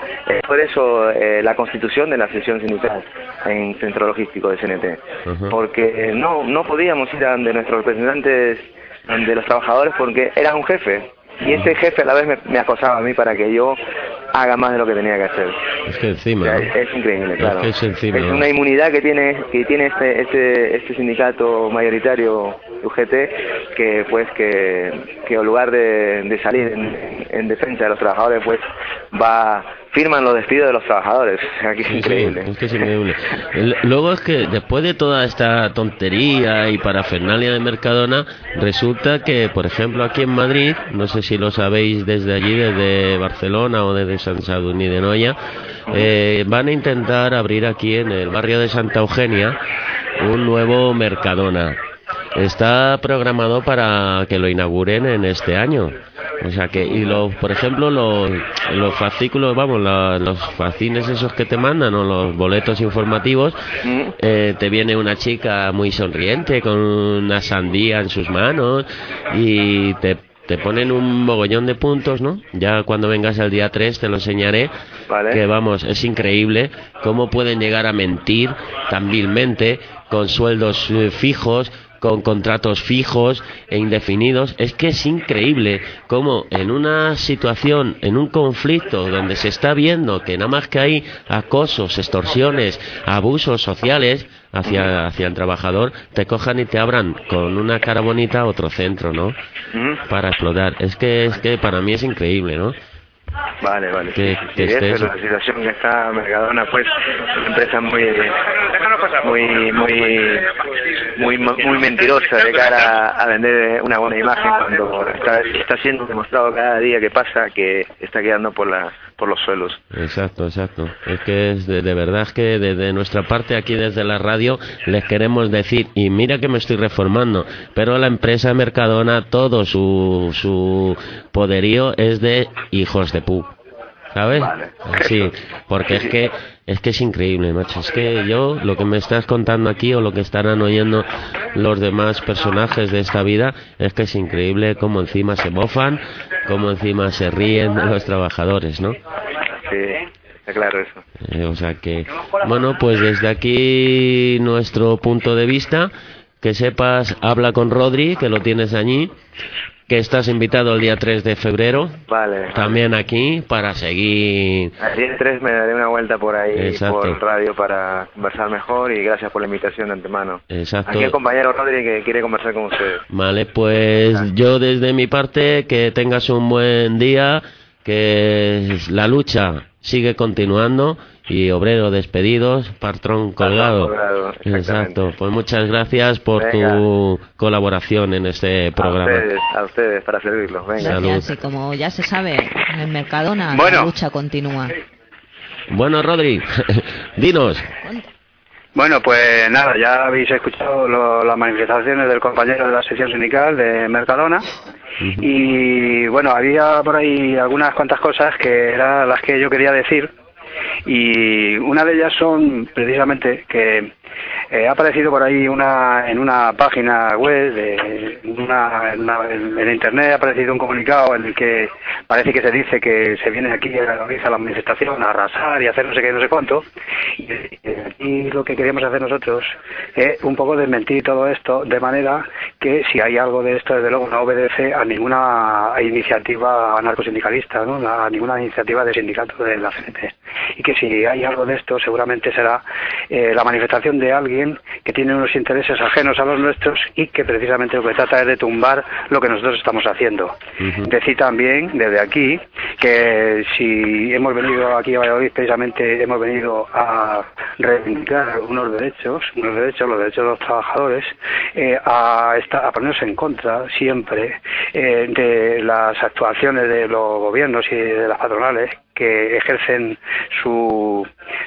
la constitución de la sección sindical en Centro Logístico de CNT, porque no podíamos ir a donde nuestros representantes de los trabajadores, porque era un jefe, y ese jefe a la vez me acosaba a mí para que yo haga más de lo que tenía que hacer. Es que encima, o sea, ¿no? Es increíble, claro. Es una inmunidad que tiene este sindicato mayoritario UGT, que pues que en lugar de salir en defensa de los trabajadores, pues firman los despidos de los trabajadores. O sea, que es increíble. Es que es increíble. Luego es que después de toda esta tontería y parafernalia de Mercadona, resulta que, por ejemplo, aquí en Madrid, no sé si lo sabéis desde allí, desde Barcelona o desde Sant Sadurní d'Anoia, van a intentar abrir aquí en el barrio de Santa Eugenia un nuevo Mercadona. Está programado para que lo inauguren en este año. O sea que, y por ejemplo, los fascículos, vamos, los fascines esos que te mandan, o los boletos informativos, te viene una chica muy sonriente con una sandía en sus manos y te ponen un mogollón de puntos, ¿no? Ya cuando vengas el día 3 te lo enseñaré. Vale. Que vamos, es increíble cómo pueden llegar a mentir tan vilmente, con sueldos fijos, con contratos fijos e indefinidos. Es que es increíble cómo en una situación, en un conflicto donde se está viendo que nada más que hay acosos, extorsiones, abusos sociales hacia el trabajador, te cojan y te abran con una cara bonita otro centro, ¿no? Para explotar. Es que para mí es increíble, ¿no? Vale. Que Sí, esa es la situación que está Mercadona, pues, una empresa muy mentirosa de cara a vender una buena imagen, cuando está siendo demostrado cada día que pasa que está quedando por los suelos. Exacto. Es que es de verdad que desde nuestra parte aquí desde la radio les queremos decir, y mira que me estoy reformando, pero la empresa Mercadona, todo su poderío es de hijos de pu, ¿sabes? Vale. Sí, porque es que es increíble, macho. Es que yo, lo que me estás contando aquí, o lo que estarán oyendo los demás personajes de esta vida, es que es increíble cómo encima se mofan, cómo encima se ríen de los trabajadores, ¿no? Sí, está claro eso. O sea que, bueno, pues desde aquí nuestro punto de vista, que sepas, habla con Rodri, que lo tienes allí, que estás invitado el día 3 de febrero, Vale. también aquí, para seguir. El día 3 me daré una vuelta por ahí, Exacto. por radio, para conversar mejor, y gracias por la invitación de antemano. Exacto. Aquí el compañero Rodri que quiere conversar con ustedes. Vale, pues yo desde mi parte, que tengas un buen día, que la lucha sigue continuando, y obrero despedidos, patrón colgado. Exacto. Pues muchas gracias por tu colaboración en este programa. A ustedes, para servirlos. Venga. Gracias, y como ya se sabe, en Mercadona Bueno. la lucha continúa. Bueno, Rodri, dinos. Bueno, pues nada, ya habéis escuchado las manifestaciones del compañero de la sección sindical de Mercadona. Y bueno, había por ahí algunas cuantas cosas que eran las que yo quería decir, y una de ellas son precisamente que ha aparecido por ahí en una página web, en internet ha aparecido un comunicado en el que parece que se dice que se viene aquí a la manifestación a arrasar y hacer no sé qué, no sé cuánto, y aquí lo que queríamos hacer nosotros es un poco desmentir todo esto, de manera que si hay algo de esto, desde luego no obedece a ninguna iniciativa anarcosindicalista, ¿no? A ninguna iniciativa de sindicato de la CNT, y que si hay algo de esto seguramente será la manifestación de alguien que tiene unos intereses ajenos a los nuestros, y que precisamente lo que trata es de tumbar lo que nosotros estamos haciendo. Decir también desde aquí que si hemos venido aquí a Valladolid, precisamente hemos venido a reivindicar los derechos de los trabajadores, a ponernos en contra siempre de las actuaciones de los gobiernos y de las patronales que ejercen su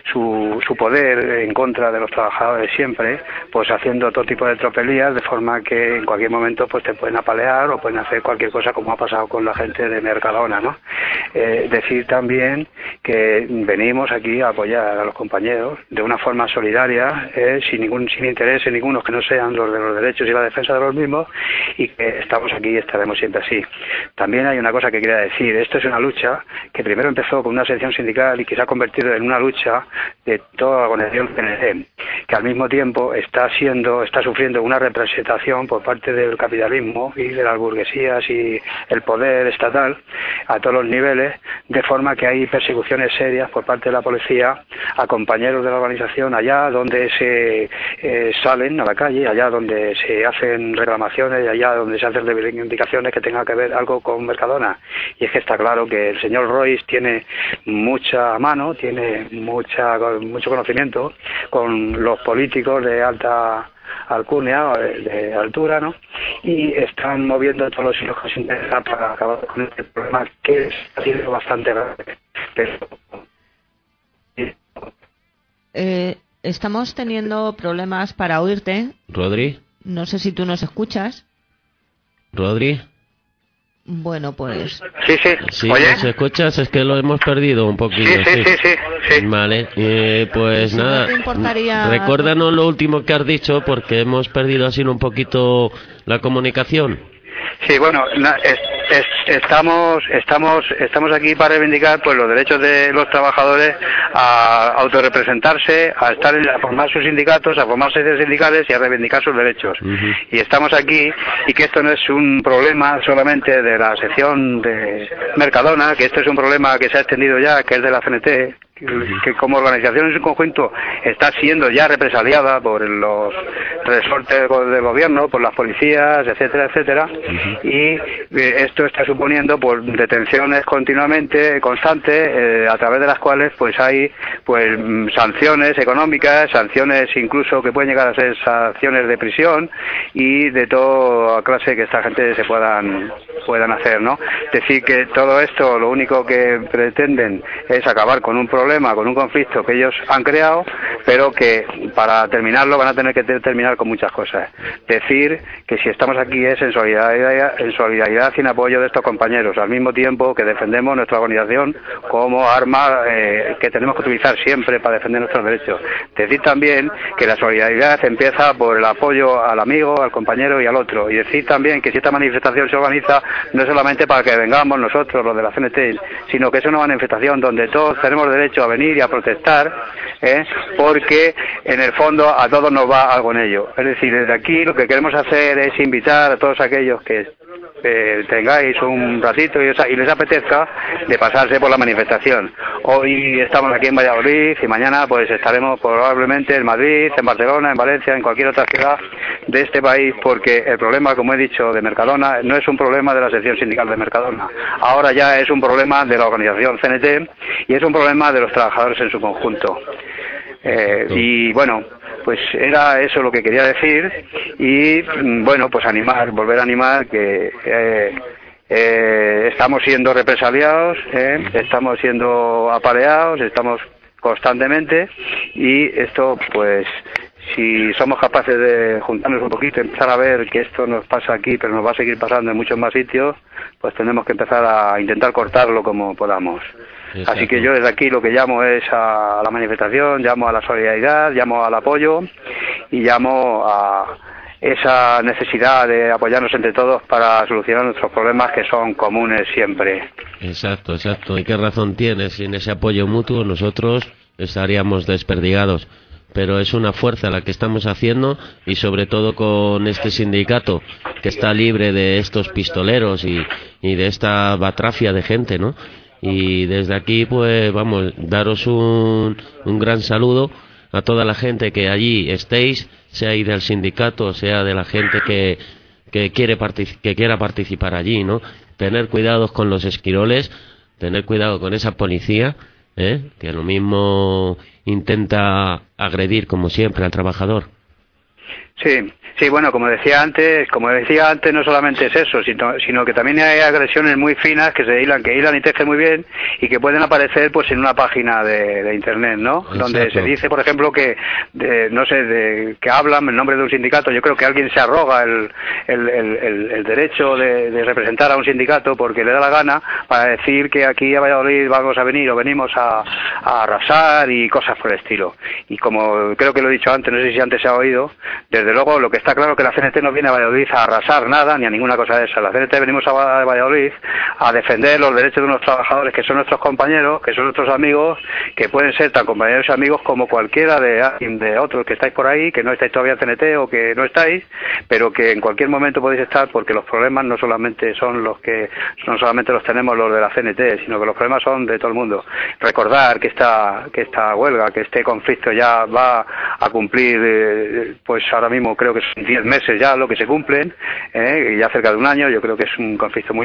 poder en contra de los trabajadores siempre, pues haciendo todo tipo de tropelías, de forma que en cualquier momento pues te pueden apalear o pueden hacer cualquier cosa, como ha pasado con la gente de Mercadona, ¿no? Decir también que venimos aquí a apoyar a los compañeros de una forma solidaria, sin interés en ninguno que no sean los de los derechos y la defensa de los mismos, y que estamos aquí y estaremos siempre así. También hay una cosa que quería decir: esto es una lucha que primero empezó con una sección sindical y que se ha convertido en una lucha de toda la organización PNC, que al mismo tiempo está sufriendo una representación por parte del capitalismo y de las burguesías y el poder estatal a todos los niveles, de forma que hay persecuciones serias por parte de la policía a compañeros de la organización allá donde se salen a la calle, allá donde se hacen reclamaciones y allá donde se hacen reivindicaciones que tengan que ver algo con Mercadona. Y es que está claro que el señor Royce tiene mucha mano, tiene mucho conocimiento con los políticos de alta alcurnia, de altura, ¿no? Y están moviendo todos los hilos que se interesan para acabar con este problema, que ha sido bastante grave. Estamos teniendo problemas para oírte. Rodri. No sé si tú nos escuchas. Rodri. Bueno, pues Sí, sí. Sí, Oye. ¿nos escuchas? Es que lo hemos perdido un poquito. Sí. Vale, pues si no nada, te importaría... recuérdanos lo último que has dicho porque hemos perdido así un poquito la comunicación. Sí, bueno, estamos aquí para reivindicar pues los derechos de los trabajadores a autorrepresentarse, a formar sus sindicatos, a formar sedes sindicales y a reivindicar sus derechos. Y estamos aquí, y que esto no es un problema solamente de la sección de Mercadona, que esto es un problema que se ha extendido ya, que es de la CNT, que como organización en su conjunto está siendo ya represaliada por los resortes del gobierno, por las policías, etcétera, etcétera, y esto está suponiendo pues detenciones continuamente, constantes, a través de las cuales pues hay pues sanciones económicas, sanciones incluso que pueden llegar a ser sanciones de prisión y de toda clase que esta gente se puedan hacer, ¿no? Es decir, que todo esto lo único que pretenden es acabar con un problema, con un conflicto que ellos han creado, pero que para terminarlo van a tener que terminar con muchas cosas. Decir que si estamos aquí es en solidaridad y en apoyo de estos compañeros, al mismo tiempo que defendemos nuestra organización como arma que tenemos que utilizar siempre para defender nuestros derechos. Decir también que la solidaridad empieza por el apoyo al amigo, al compañero y al otro. Y decir también que si esta manifestación se organiza no es solamente para que vengamos nosotros, los de la CNT, sino que es una manifestación donde todos tenemos derecho a venir y a protestar, porque en el fondo a todos nos va algo en ello. Es decir, desde aquí lo que queremos hacer es invitar a todos aquellos que tengáis un ratito y les apetezca de pasarse por la manifestación. Hoy estamos aquí en Valladolid y mañana pues estaremos probablemente en Madrid, en Barcelona, en Valencia, en cualquier otra ciudad de este país, porque el problema, como he dicho, de Mercadona no es un problema de la sección sindical de Mercadona. Ahora ya es un problema de la organización CNT y es un problema de los trabajadores en su conjunto. Y bueno, pues era eso lo que quería decir y bueno, pues volver a animar que estamos siendo represaliados, estamos siendo apaleados, estamos constantemente y esto pues si somos capaces de juntarnos un poquito, empezar a ver que esto nos pasa aquí pero nos va a seguir pasando en muchos más sitios, pues tenemos que empezar a intentar cortarlo como podamos. Exacto. Así que yo desde aquí lo que llamo es a la manifestación, llamo a la solidaridad, llamo al apoyo y llamo a esa necesidad de apoyarnos entre todos para solucionar nuestros problemas que son comunes siempre. Exacto. ¿Y qué razón tienes? Sin ese apoyo mutuo nosotros estaríamos desperdigados. Pero es una fuerza la que estamos haciendo y sobre todo con este sindicato que está libre de estos pistoleros y de esta batrafia de gente, ¿no? Y desde aquí pues vamos, daros un gran saludo a toda la gente que allí estéis, sea ahí del sindicato, sea de la gente que quiera participar allí, ¿no? Tener cuidado con los esquiroles, tener cuidado con esa policía, que lo mismo intenta agredir como siempre al trabajador. Sí, bueno, como decía antes, no solamente es eso, sino que también hay agresiones muy finas que hilan y tejen muy bien y que pueden aparecer pues en una página de internet, ¿no? Exacto. Donde se dice, por ejemplo, que que hablan en nombre de un sindicato. Yo creo que alguien se arroga el derecho de representar a un sindicato porque le da la gana para decir que aquí a Valladolid vamos a venir o venimos a arrasar y cosas por el estilo. Y como creo que lo he dicho antes, no sé si antes se ha oído, desde luego lo que está claro que la CNT no viene a Valladolid a arrasar nada ni a ninguna cosa de esa. La CNT venimos a Valladolid a defender los derechos de unos trabajadores que son nuestros compañeros, que son nuestros amigos, que pueden ser tan compañeros y amigos como cualquiera de otros que estáis por ahí, que no estáis todavía en CNT o que no estáis, pero que en cualquier momento podéis estar, porque los problemas no solamente los tenemos los de la CNT, sino que los problemas son de todo el mundo. Recordar que esta huelga, que este conflicto ya va a cumplir pues ahora mismo creo que son 10 meses ya lo que se cumplen, ya cerca de un año. Yo creo que es un conflicto muy largo.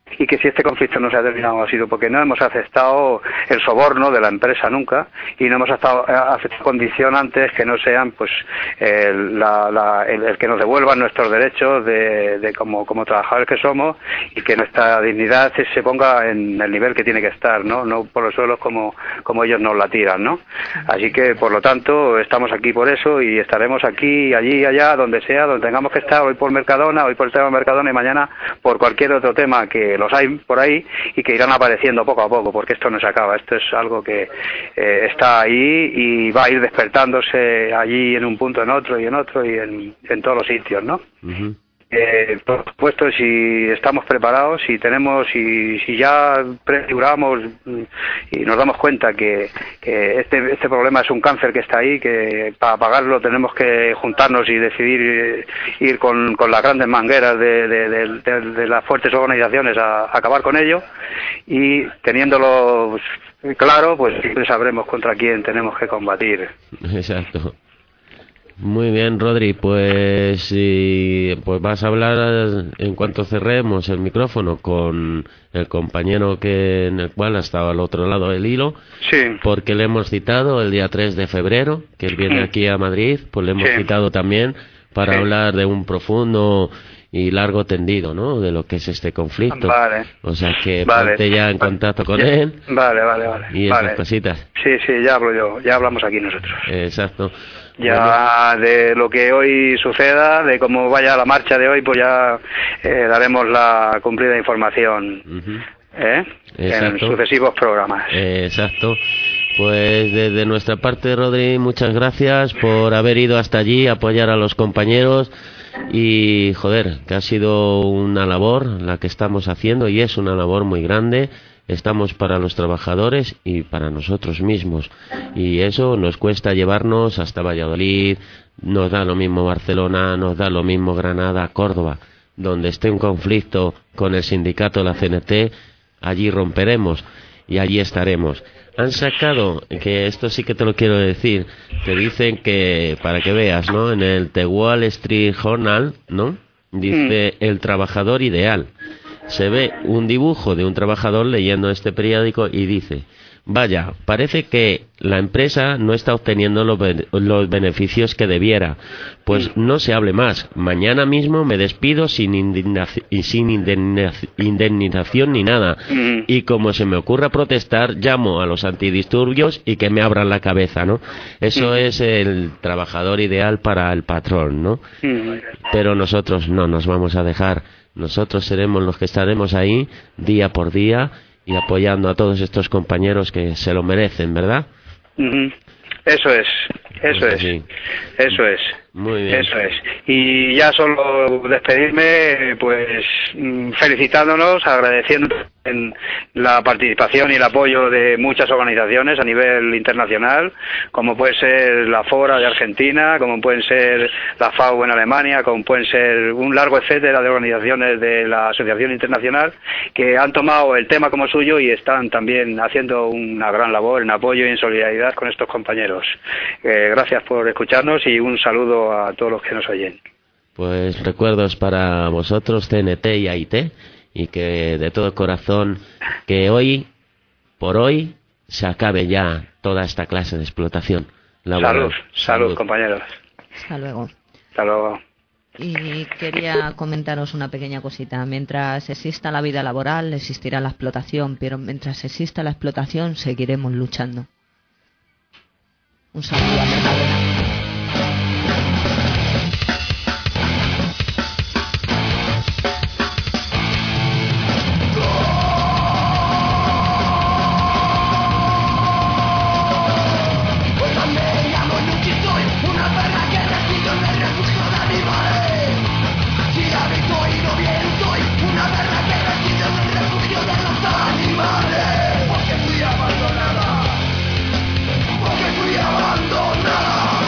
y que si este conflicto no se ha terminado ha sido porque no hemos aceptado el soborno de la empresa nunca y no hemos aceptado condicionantes que no sean pues el que nos devuelvan nuestros derechos de como trabajadores que somos y que nuestra dignidad se ponga en el nivel que tiene que estar, no por los suelos como ellos nos la tiran, ¿no? Así que por lo tanto estamos aquí por eso y estaremos aquí, allí, allá, donde sea, donde tengamos que estar, hoy por Mercadona, hoy por el tema de Mercadona y mañana por cualquier otro tema que los hay por ahí y que irán apareciendo poco a poco, porque esto no se acaba, esto es algo que está ahí y va a ir despertándose allí en un punto, en otro y en todos los sitios, ¿no? Uh-huh. Por supuesto, si estamos preparados, si ya prefiguramos y nos damos cuenta que este problema es un cáncer que está ahí, que para apagarlo tenemos que juntarnos y decidir ir con las grandes mangueras de las fuertes organizaciones a acabar con ello, y teniéndolo claro, pues siempre sabremos contra quién tenemos que combatir. Exacto. Muy bien, Rodri, pues vas a hablar en cuanto cerremos el micrófono con el compañero en el cual ha estado al otro lado del hilo, sí, porque le hemos citado el día 3 de febrero, que él viene aquí a Madrid, pues le hemos citado también para hablar de un profundo y largo tendido, ¿no?, de lo que es este conflicto. Vale. O sea que ponte ya en contacto con él. Vale. Y esas cositas. Sí, ya hablo yo, ya hablamos aquí nosotros. Exacto. Ya de lo que hoy suceda, de cómo vaya la marcha de hoy, pues ya daremos la cumplida información en sucesivos programas. Exacto. Pues desde nuestra parte, Rodri, muchas gracias por haber ido hasta allí a apoyar a los compañeros y, joder, que ha sido una labor la que estamos haciendo y es una labor muy grande. Estamos para los trabajadores y para nosotros mismos, y eso nos cuesta llevarnos hasta Valladolid, nos da lo mismo Barcelona, nos da lo mismo Granada, Córdoba, donde esté un conflicto con el sindicato de la CNT, allí romperemos y allí estaremos. Han sacado, que esto sí que te lo quiero decir, te dicen que, para que veas, ¿no?, en el The Wall Street Journal, ¿no?, dice el trabajador ideal. Se ve un dibujo de un trabajador leyendo este periódico y dice: vaya, parece que la empresa no está obteniendo los beneficios que debiera. Pues no se hable más. Mañana mismo me despido sin indemnización ni nada. Y como se me ocurra protestar, llamo a los antidisturbios y que me abran la cabeza, ¿no? Eso es el trabajador ideal para el patrón, ¿no? Pero nosotros no nos vamos a dejar. Nosotros seremos los que estaremos ahí día por día y apoyando a todos estos compañeros que se lo merecen, ¿verdad? Eso es. Sí. Eso es. Muy bien. Eso es. Y ya solo despedirme, pues felicitándonos, agradeciendo en la participación y el apoyo de muchas organizaciones a nivel internacional, como puede ser la FORA de Argentina, como pueden ser la FAO en Alemania, como pueden ser un largo etcétera de organizaciones de la Asociación Internacional que han tomado el tema como suyo y están también haciendo una gran labor en apoyo y en solidaridad con estos compañeros. Gracias por escucharnos y un saludo a todos los que nos oyen. Pues recuerdos para vosotros, CNT y AIT, y que de todo corazón que hoy por hoy se acabe ya toda esta clase de explotación laboral. Salud, compañeros. Hasta luego. Hasta luego. Y quería comentaros una pequeña cosita. Mientras exista la vida laboral, existirá la explotación, pero mientras exista la explotación, seguiremos luchando. Un saludo a Mercadona. Porque fui abandonada.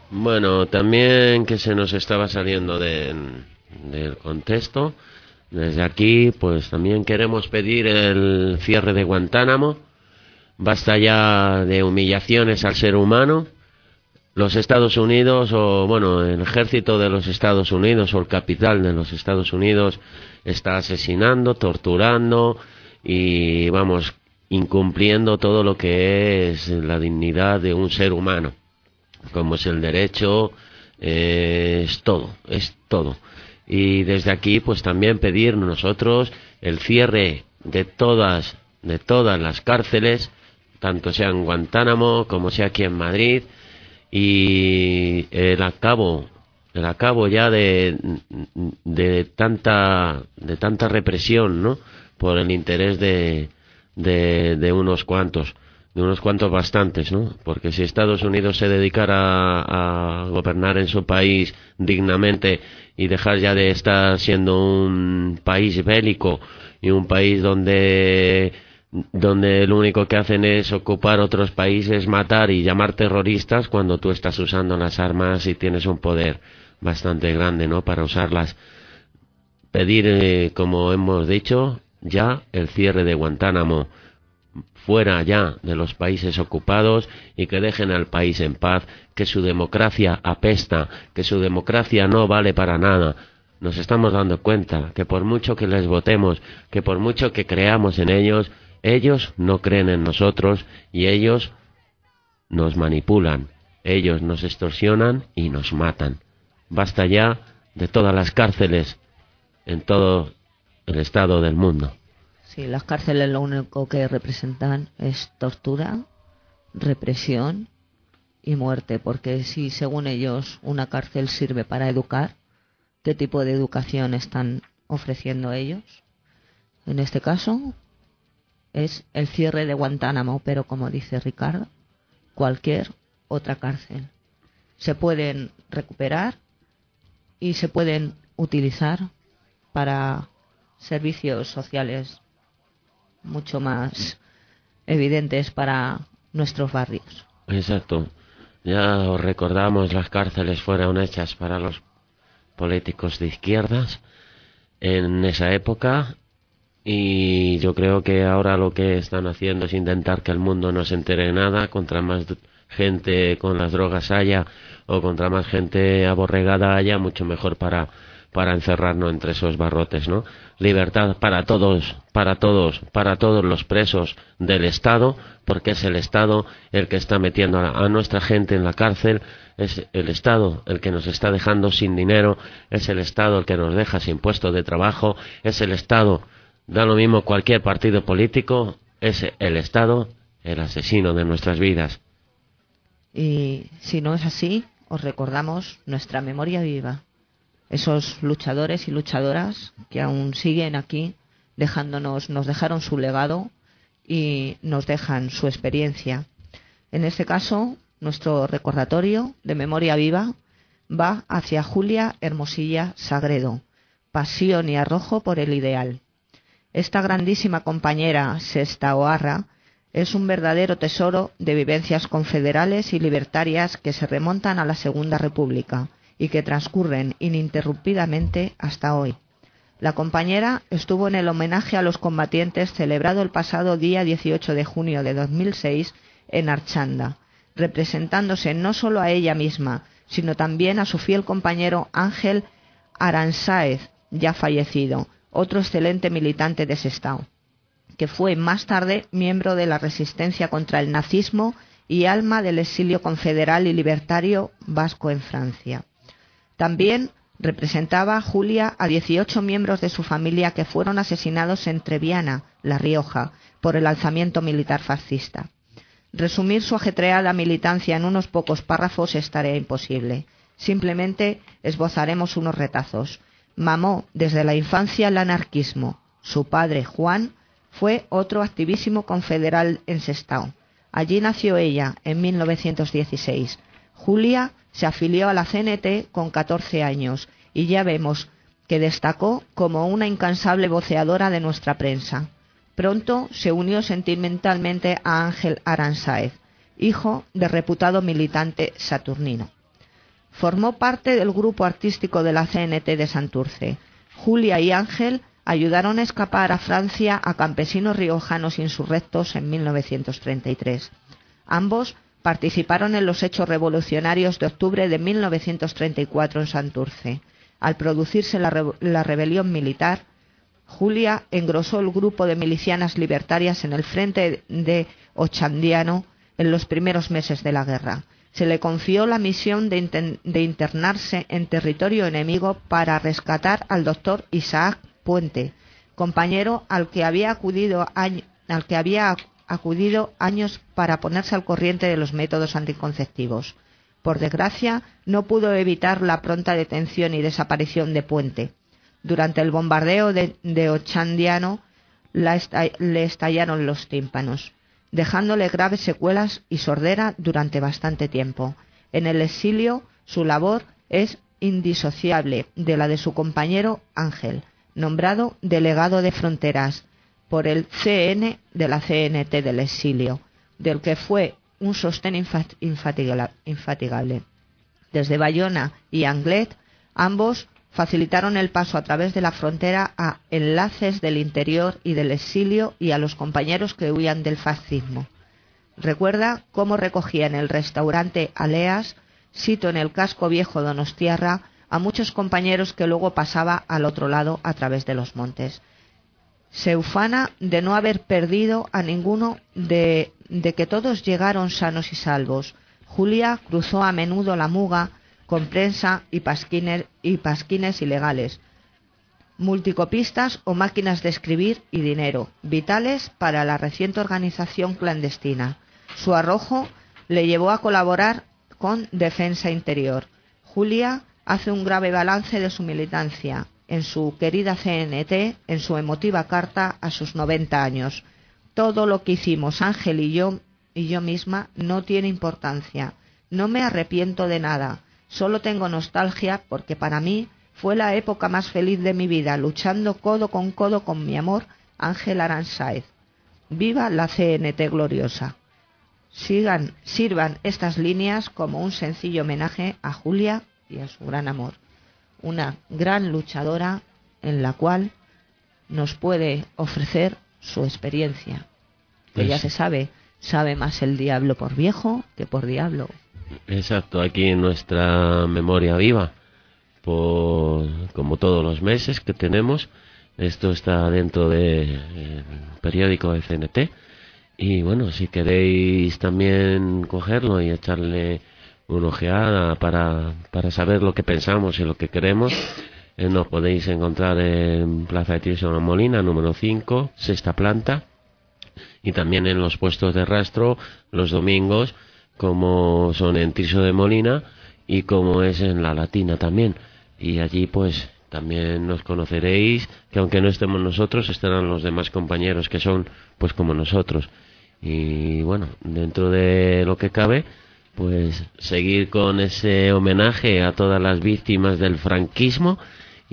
Bueno, también que se nos estaba saliendo del contexto. Desde aquí, pues también queremos pedir el cierre de Guantánamo. Basta ya de humillaciones al ser humano. Los Estados Unidos, o bueno, el ejército de los Estados Unidos o el capital de los Estados Unidos está asesinando, torturando y, vamos, incumpliendo todo lo que es la dignidad de un ser humano, como es el derecho, es todo. Y desde aquí, pues también pedir nosotros el cierre de todas las cárceles, tanto sea en Guantánamo como sea aquí en Madrid, y el acabo ya de tanta represión, ¿no? Por el interés de unos cuantos bastantes, ¿no? Porque si Estados Unidos se dedicara a gobernar en su país dignamente y dejar ya de estar siendo un país bélico y un país donde lo único que hacen es ocupar otros países, matar y llamar terroristas cuando tú estás usando las armas y tienes un poder bastante grande, ¿no? Para usarlas. Pedir, como hemos dicho, ya el cierre de Guantánamo, fuera ya de los países ocupados, y que dejen al país en paz, que su democracia apesta, que su democracia no vale para nada. Nos estamos dando cuenta que por mucho que les votemos, que por mucho que creamos en ellos, ellos no creen en nosotros y ellos nos manipulan, ellos nos extorsionan y nos matan. Basta ya de todas las cárceles en todo el estado del mundo. Sí, las cárceles lo único que representan es tortura, represión y muerte, porque si según ellos una cárcel sirve para educar, ¿qué tipo de educación están ofreciendo ellos? En este caso es el cierre de Guantánamo, pero como dice Ricardo, cualquier otra cárcel. Se pueden recuperar y se pueden utilizar para servicios sociales mucho más evidentes para nuestros barrios. Exacto. Ya os recordamos, las cárceles fueron hechas para los políticos de izquierdas en esa época, y yo creo que ahora lo que están haciendo es intentar que el mundo no se entere de nada. Contra más gente con las drogas haya, o contra más gente aborregada haya, mucho mejor para encerrarnos entre esos barrotes, ¿no? Libertad para todos los presos del Estado, porque es el Estado el que está metiendo a nuestra gente en la cárcel, es el Estado el que nos está dejando sin dinero, es el Estado el que nos deja sin puesto de trabajo, es el Estado, da lo mismo cualquier partido político, es el Estado el asesino de nuestras vidas. Y si no es así, os recordamos nuestra memoria viva. Esos luchadores y luchadoras que aún siguen aquí, nos dejaron su legado y nos dejan su experiencia. En este caso, nuestro recordatorio de memoria viva va hacia Julia Hermosilla Sagredo, pasión y arrojo por el ideal. Esta grandísima compañera sestaoarra es un verdadero tesoro de vivencias confederales y libertarias que se remontan a la Segunda República y que transcurren ininterrumpidamente hasta hoy. La compañera estuvo en el homenaje a los combatientes celebrado el pasado día 18 de junio de 2006 en Archanda, representándose no solo a ella misma, sino también a su fiel compañero Ángel Aransáez, ya fallecido, otro excelente militante de Sestao, que fue más tarde miembro de la resistencia contra el nazismo y alma del exilio confederal y libertario vasco en Francia. También representaba Julia a 18 miembros de su familia que fueron asesinados en Treviana, La Rioja, por el alzamiento militar fascista. Resumir su ajetreada militancia en unos pocos párrafos es tarea imposible. Simplemente esbozaremos unos retazos. Mamó desde la infancia el anarquismo. Su padre, Juan, fue otro activísimo confederal en Sestao. Allí nació ella, en 1916. Julia se afilió a la CNT con 14 años y ya vemos que destacó como una incansable voceadora de nuestra prensa. Pronto se unió sentimentalmente a Ángel Aransáez, hijo de reputado militante saturnino. Formó parte del grupo artístico de la CNT de Santurce. Julia y Ángel ayudaron a escapar a Francia a campesinos riojanos insurrectos en 1933. Ambos participaron en los hechos revolucionarios de octubre de 1934 en Santurce. Al producirse la rebelión militar, Julia engrosó el grupo de milicianas libertarias en el frente de Ochandiano en los primeros meses de la guerra. Se le confió la misión de internarse en territorio enemigo para rescatar al doctor Isaac Puente, compañero al que había acudido años para ponerse al corriente de los métodos anticonceptivos. Por desgracia, no pudo evitar la pronta detención y desaparición de Puente. Durante el bombardeo de Ochandiano le estallaron los tímpanos, dejándole graves secuelas y sordera durante bastante tiempo. En el exilio, su labor es indisociable de la de su compañero Ángel, nombrado delegado de fronteras por el CN de la CNT del exilio, del que fue un sostén infatigable. Desde Bayona y Anglet, ambos facilitaron el paso a través de la frontera a enlaces del interior y del exilio y a los compañeros que huían del fascismo. Recuerda cómo recogía en el restaurante Aleas, sito en el casco viejo donostiarra, a muchos compañeros que luego pasaba al otro lado a través de los montes. Se ufana de no haber perdido a ninguno, de que todos llegaron sanos y salvos. Julia cruzó a menudo la Muga con prensa y pasquines ilegales, multicopistas o máquinas de escribir y dinero, vitales para la reciente organización clandestina. Su arrojo le llevó a colaborar con Defensa Interior. Julia hace un grave balance de su militancia en su querida CNT, en su emotiva carta a sus 90 años. Todo lo que hicimos Ángel y yo misma no tiene importancia. No me arrepiento de nada. Solo tengo nostalgia porque para mí fue la época más feliz de mi vida, luchando codo con mi amor, Ángel Aransáez. Viva la CNT gloriosa. Sirvan estas líneas como un sencillo homenaje a Julia y a su gran amor. Una gran luchadora en la cual nos puede ofrecer su experiencia. Que ya se sabe más el diablo por viejo que por diablo. Exacto, aquí en nuestra memoria viva, como todos los meses que tenemos, esto está dentro del periódico de CNT, y bueno, si queréis también cogerlo y echarle una ojeada para saber lo que pensamos y lo que queremos, nos podéis encontrar en Plaza de Tirso de Molina, número 5, sexta planta, y también en los puestos de rastro los domingos, como son en Tirso de Molina y como es en La Latina también. Y allí pues también nos conoceréis, que aunque no estemos nosotros, estarán los demás compañeros que son pues como nosotros. Y bueno, dentro de lo que cabe, pues seguir con ese homenaje a todas las víctimas del franquismo,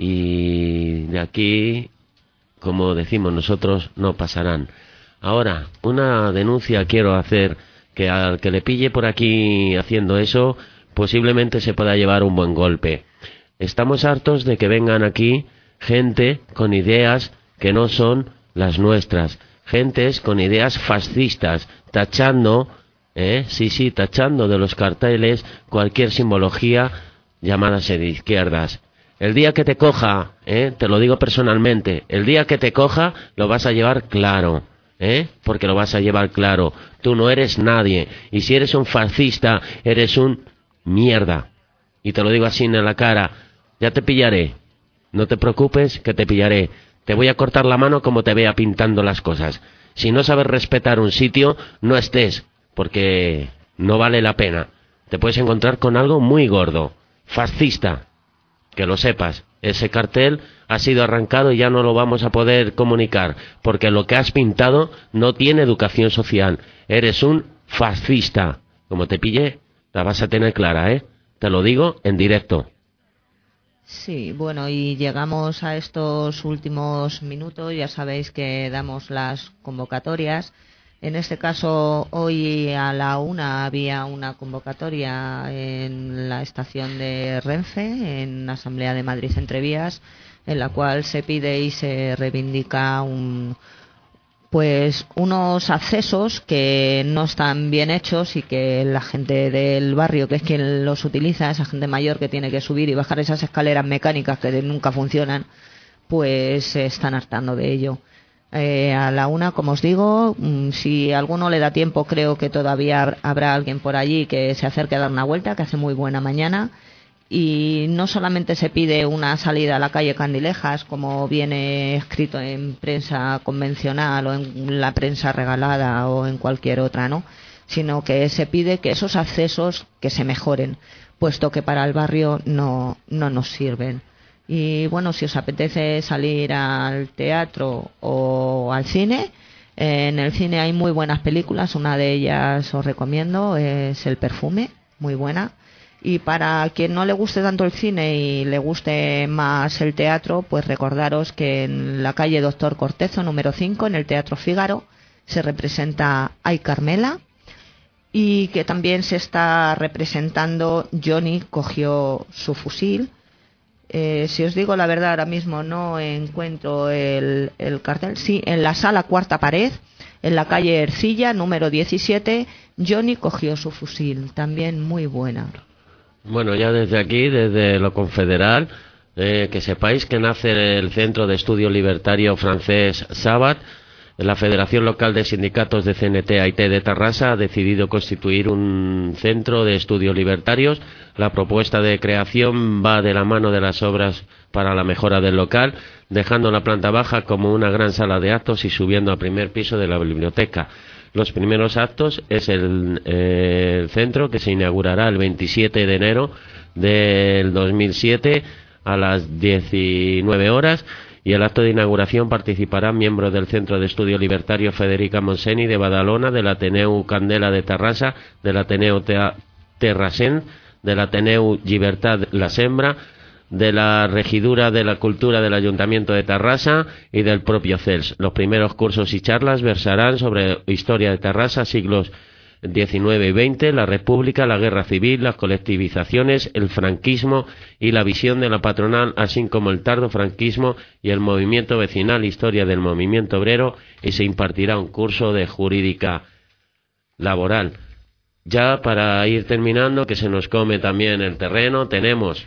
y de aquí, como decimos nosotros, no pasarán. Ahora, una denuncia quiero hacer, que al que le pille por aquí haciendo eso, posiblemente se pueda llevar un buen golpe. Estamos hartos de que vengan aquí gente con ideas que no son las nuestras, gentes con ideas fascistas, tachando, tachando de los carteles cualquier simbología llamada de izquierdas. El día que te coja, te lo digo personalmente, el día que te coja lo vas a llevar claro. Porque lo vas a llevar claro. Tú no eres nadie, y si eres un fascista, eres un mierda. Y te lo digo así en la cara. Ya te pillaré. No te preocupes, que te pillaré. Te voy a cortar la mano como te vea pintando las cosas. Si no sabes respetar un sitio, no estés, porque no vale la pena. Te puedes encontrar con algo muy gordo. Fascista. Que lo sepas. Ese cartel ha sido arrancado y ya no lo vamos a poder comunicar, porque lo que has pintado no tiene educación social. Eres un fascista. Como te pille, la vas a tener clara, Te lo digo en directo. Sí, bueno, y llegamos a estos últimos minutos. Ya sabéis que damos las convocatorias. En este caso, hoy a la 1 había una convocatoria en la estación de Renfe, en la Asamblea de Madrid Entrevías, en la cual se pide y se reivindica unos accesos que no están bien hechos y que la gente del barrio, que es quien los utiliza, esa gente mayor que tiene que subir y bajar esas escaleras mecánicas que nunca funcionan, pues se están hartando de ello. A la 1, como os digo, si a alguno le da tiempo, creo que todavía habrá alguien por allí que se acerque a dar una vuelta, que hace muy buena mañana. Y no solamente se pide una salida a la calle Candilejas, como viene escrito en prensa convencional o en la prensa regalada o en cualquier otra, ¿no? Sino que se pide que esos accesos que se mejoren, puesto que para el barrio no nos sirven. Y bueno, si os apetece salir al teatro o al cine, en el cine hay muy buenas películas. Una de ellas os recomiendo, es El perfume, muy buena. Y para quien no le guste tanto el cine y le guste más el teatro, pues recordaros que en la calle Doctor Cortezo, número 5, en el Teatro Fígaro, se representa Ay Carmela, y que también se está representando Johnny cogió su fusil. Si os digo la verdad, ahora mismo no encuentro el cartel. Sí, en la sala Cuarta Pared, en la calle Ercilla, número 17, Johnny cogió su fusil, también muy buena. Bueno, ya desde aquí, desde lo confederal, que sepáis que nace el Centro de Estudio Libertario Francés Sabat. La Federación Local de Sindicatos de CNT-AIT de Tarrasa ha decidido constituir un centro de estudios libertarios. La propuesta de creación va de la mano de las obras para la mejora del local, dejando la planta baja como una gran sala de actos y subiendo al primer piso de la biblioteca. Los primeros actos es el centro, que se inaugurará el 27 de enero del 2007 a las 19 horas. Y el acto de inauguración participarán miembros del Centro de Estudio Libertario Federica Monseni de Badalona, del Ateneu Candela de Tarrasa, del Ateneu Terrasén, del Ateneu Llibertat la Sembra, de la Regidura de la Cultura del Ayuntamiento de Tarrasa y del propio CELS. Los primeros cursos y charlas versarán sobre historia de Tarrasa, siglos XIX y XX, la República, la Guerra Civil, las colectivizaciones, el franquismo y la visión de la patronal, así como el tardofranquismo y el movimiento vecinal, historia del movimiento obrero, y se impartirá un curso de jurídica laboral. Ya para ir terminando, que se nos come también el terreno, tenemos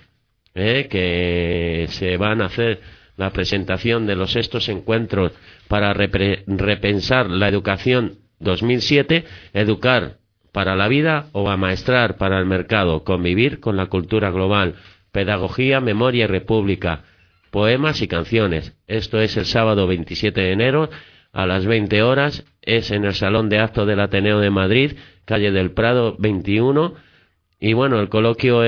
que se van a hacer la presentación de los sextos encuentros para repensar la educación 2007, educar para la vida o amaestrar para el mercado, convivir con la cultura global, pedagogía, memoria y república, poemas y canciones. Esto es el sábado 27 de enero a las 20 horas, es en el Salón de Actos del Ateneo de Madrid, calle del Prado 21, y bueno, el coloquio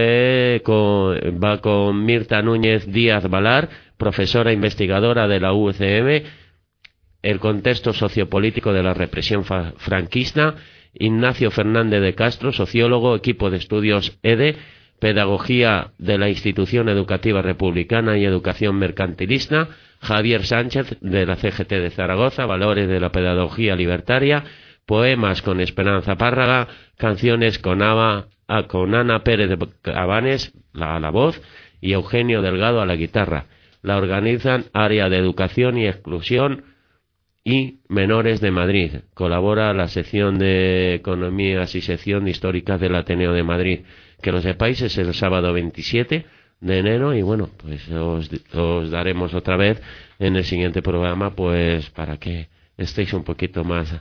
va con Mirta Núñez Díaz Valar, profesora investigadora de la UCM, el contexto sociopolítico de la represión franquista, Ignacio Fernández de Castro, sociólogo, equipo de estudios EDE, pedagogía de la institución educativa republicana y educación mercantilista, Javier Sánchez de la CGT de Zaragoza, valores de la pedagogía libertaria, poemas con Esperanza Párraga, canciones con Ana Pérez de Cabanes a la voz y Eugenio Delgado a la guitarra. La organizan Área de Educación y Exclusión y Menores de Madrid. Colabora la sección de Economías y sección de Históricas del Ateneo de Madrid. Que lo sepáis, es el sábado 27 de enero y bueno, pues os daremos otra vez en el siguiente programa, pues para que estéis un poquito más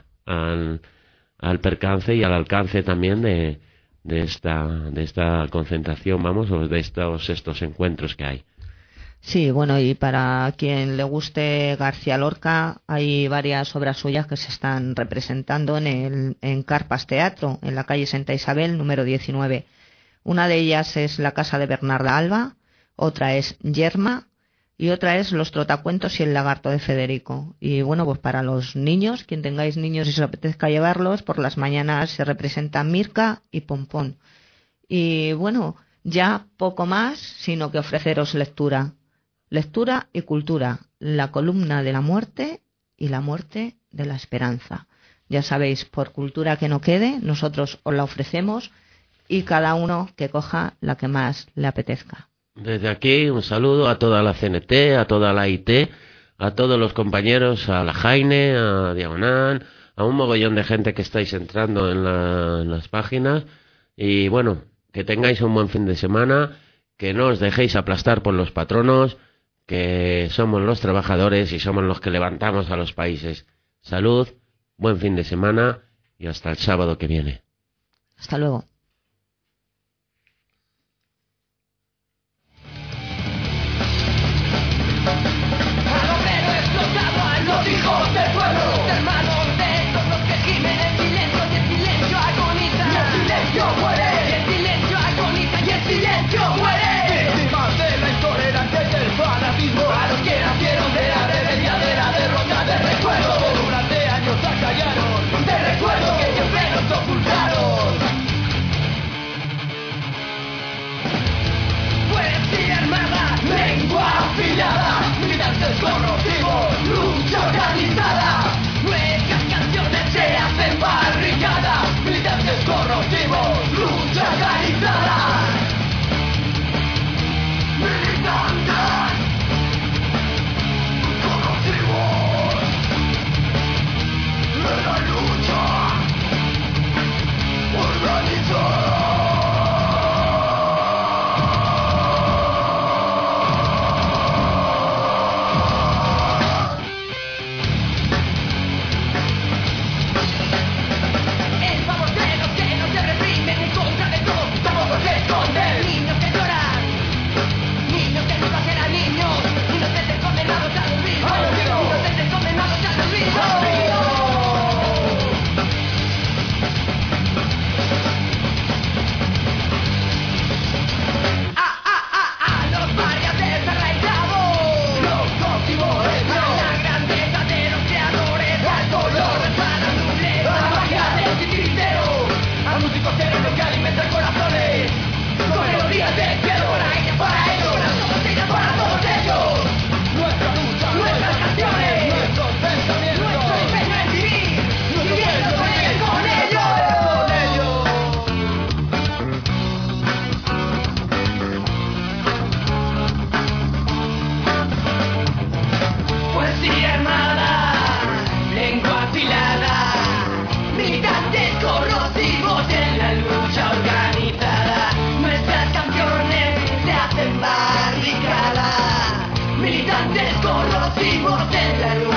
al percance y al alcance también de esta concentración, o de estos encuentros que hay. Sí, bueno, y para quien le guste García Lorca, hay varias obras suyas que se están representando en Carpas Teatro, en la calle Santa Isabel, número 19. Una de ellas es La casa de Bernarda Alba, otra es Yerma y otra es Los trotacuentos y el lagarto de Federico. Y bueno, pues para los niños, quien tengáis niños y se os apetezca llevarlos, por las mañanas se representan Mirka y Pompón. Y bueno, ya poco más, sino que ofreceros lectura. Lectura y cultura, la columna de la muerte y la muerte de la esperanza, Ya sabéis, por cultura que no quede, nosotros os la ofrecemos y cada uno que coja la que más le apetezca. Desde aquí un saludo a toda la CNT, a toda la IT, a todos los compañeros, a la Jaime, a Diagonal, a un mogollón de gente que estáis entrando en las páginas. Y bueno, que tengáis un buen fin de semana, que no os dejéis aplastar por los patronos, que somos los trabajadores y somos los que levantamos a los países. Salud, buen fin de semana y hasta el sábado que viene. Hasta luego. Al obrero explotado, a los hijos del pueblo, hermanos de todos los que gimen en silencio, y el silencio agoniza, y el silencio muere, y el silencio agoniza, y el silencio muere. Víctimas de la intolerancia y del fanatismo, a los que nacieron de la rebeldía, de la derrota, de recuerdo, que durante años acallaron, de recuerdo que siempre nos ocultaron. Poesía armada, lengua afilada, militantes corrosivos, lucha organizada. Nuestras canciones se hacen barricada, militantes corrosivos, lucha organizada. Militantes corrosivos, en la lucha organizada. Niños que lloran, niños que nunca serán niños, inocentes condenados al olvido, inocentes condenados al olvido. Los barrios desarraigados, los cautivos, la grandeza de los creadores, al color del paranuble, a la magia del titiritero, al músico cerebro que alimenta corazones. Con melodías de cielo, para ella, para ellos, para todos ellas, para todos ellos. Nuestra lucha, nuestras canciones, nuestros pensamientos, nuestro empeño en vivir, viviendo con ellos, con ellos. Poesía armada, lengua afilada, militantes corrosivos en la lucha organizada. Nuestras canciones se hacen barricada, militantes corrosivos en la lucha.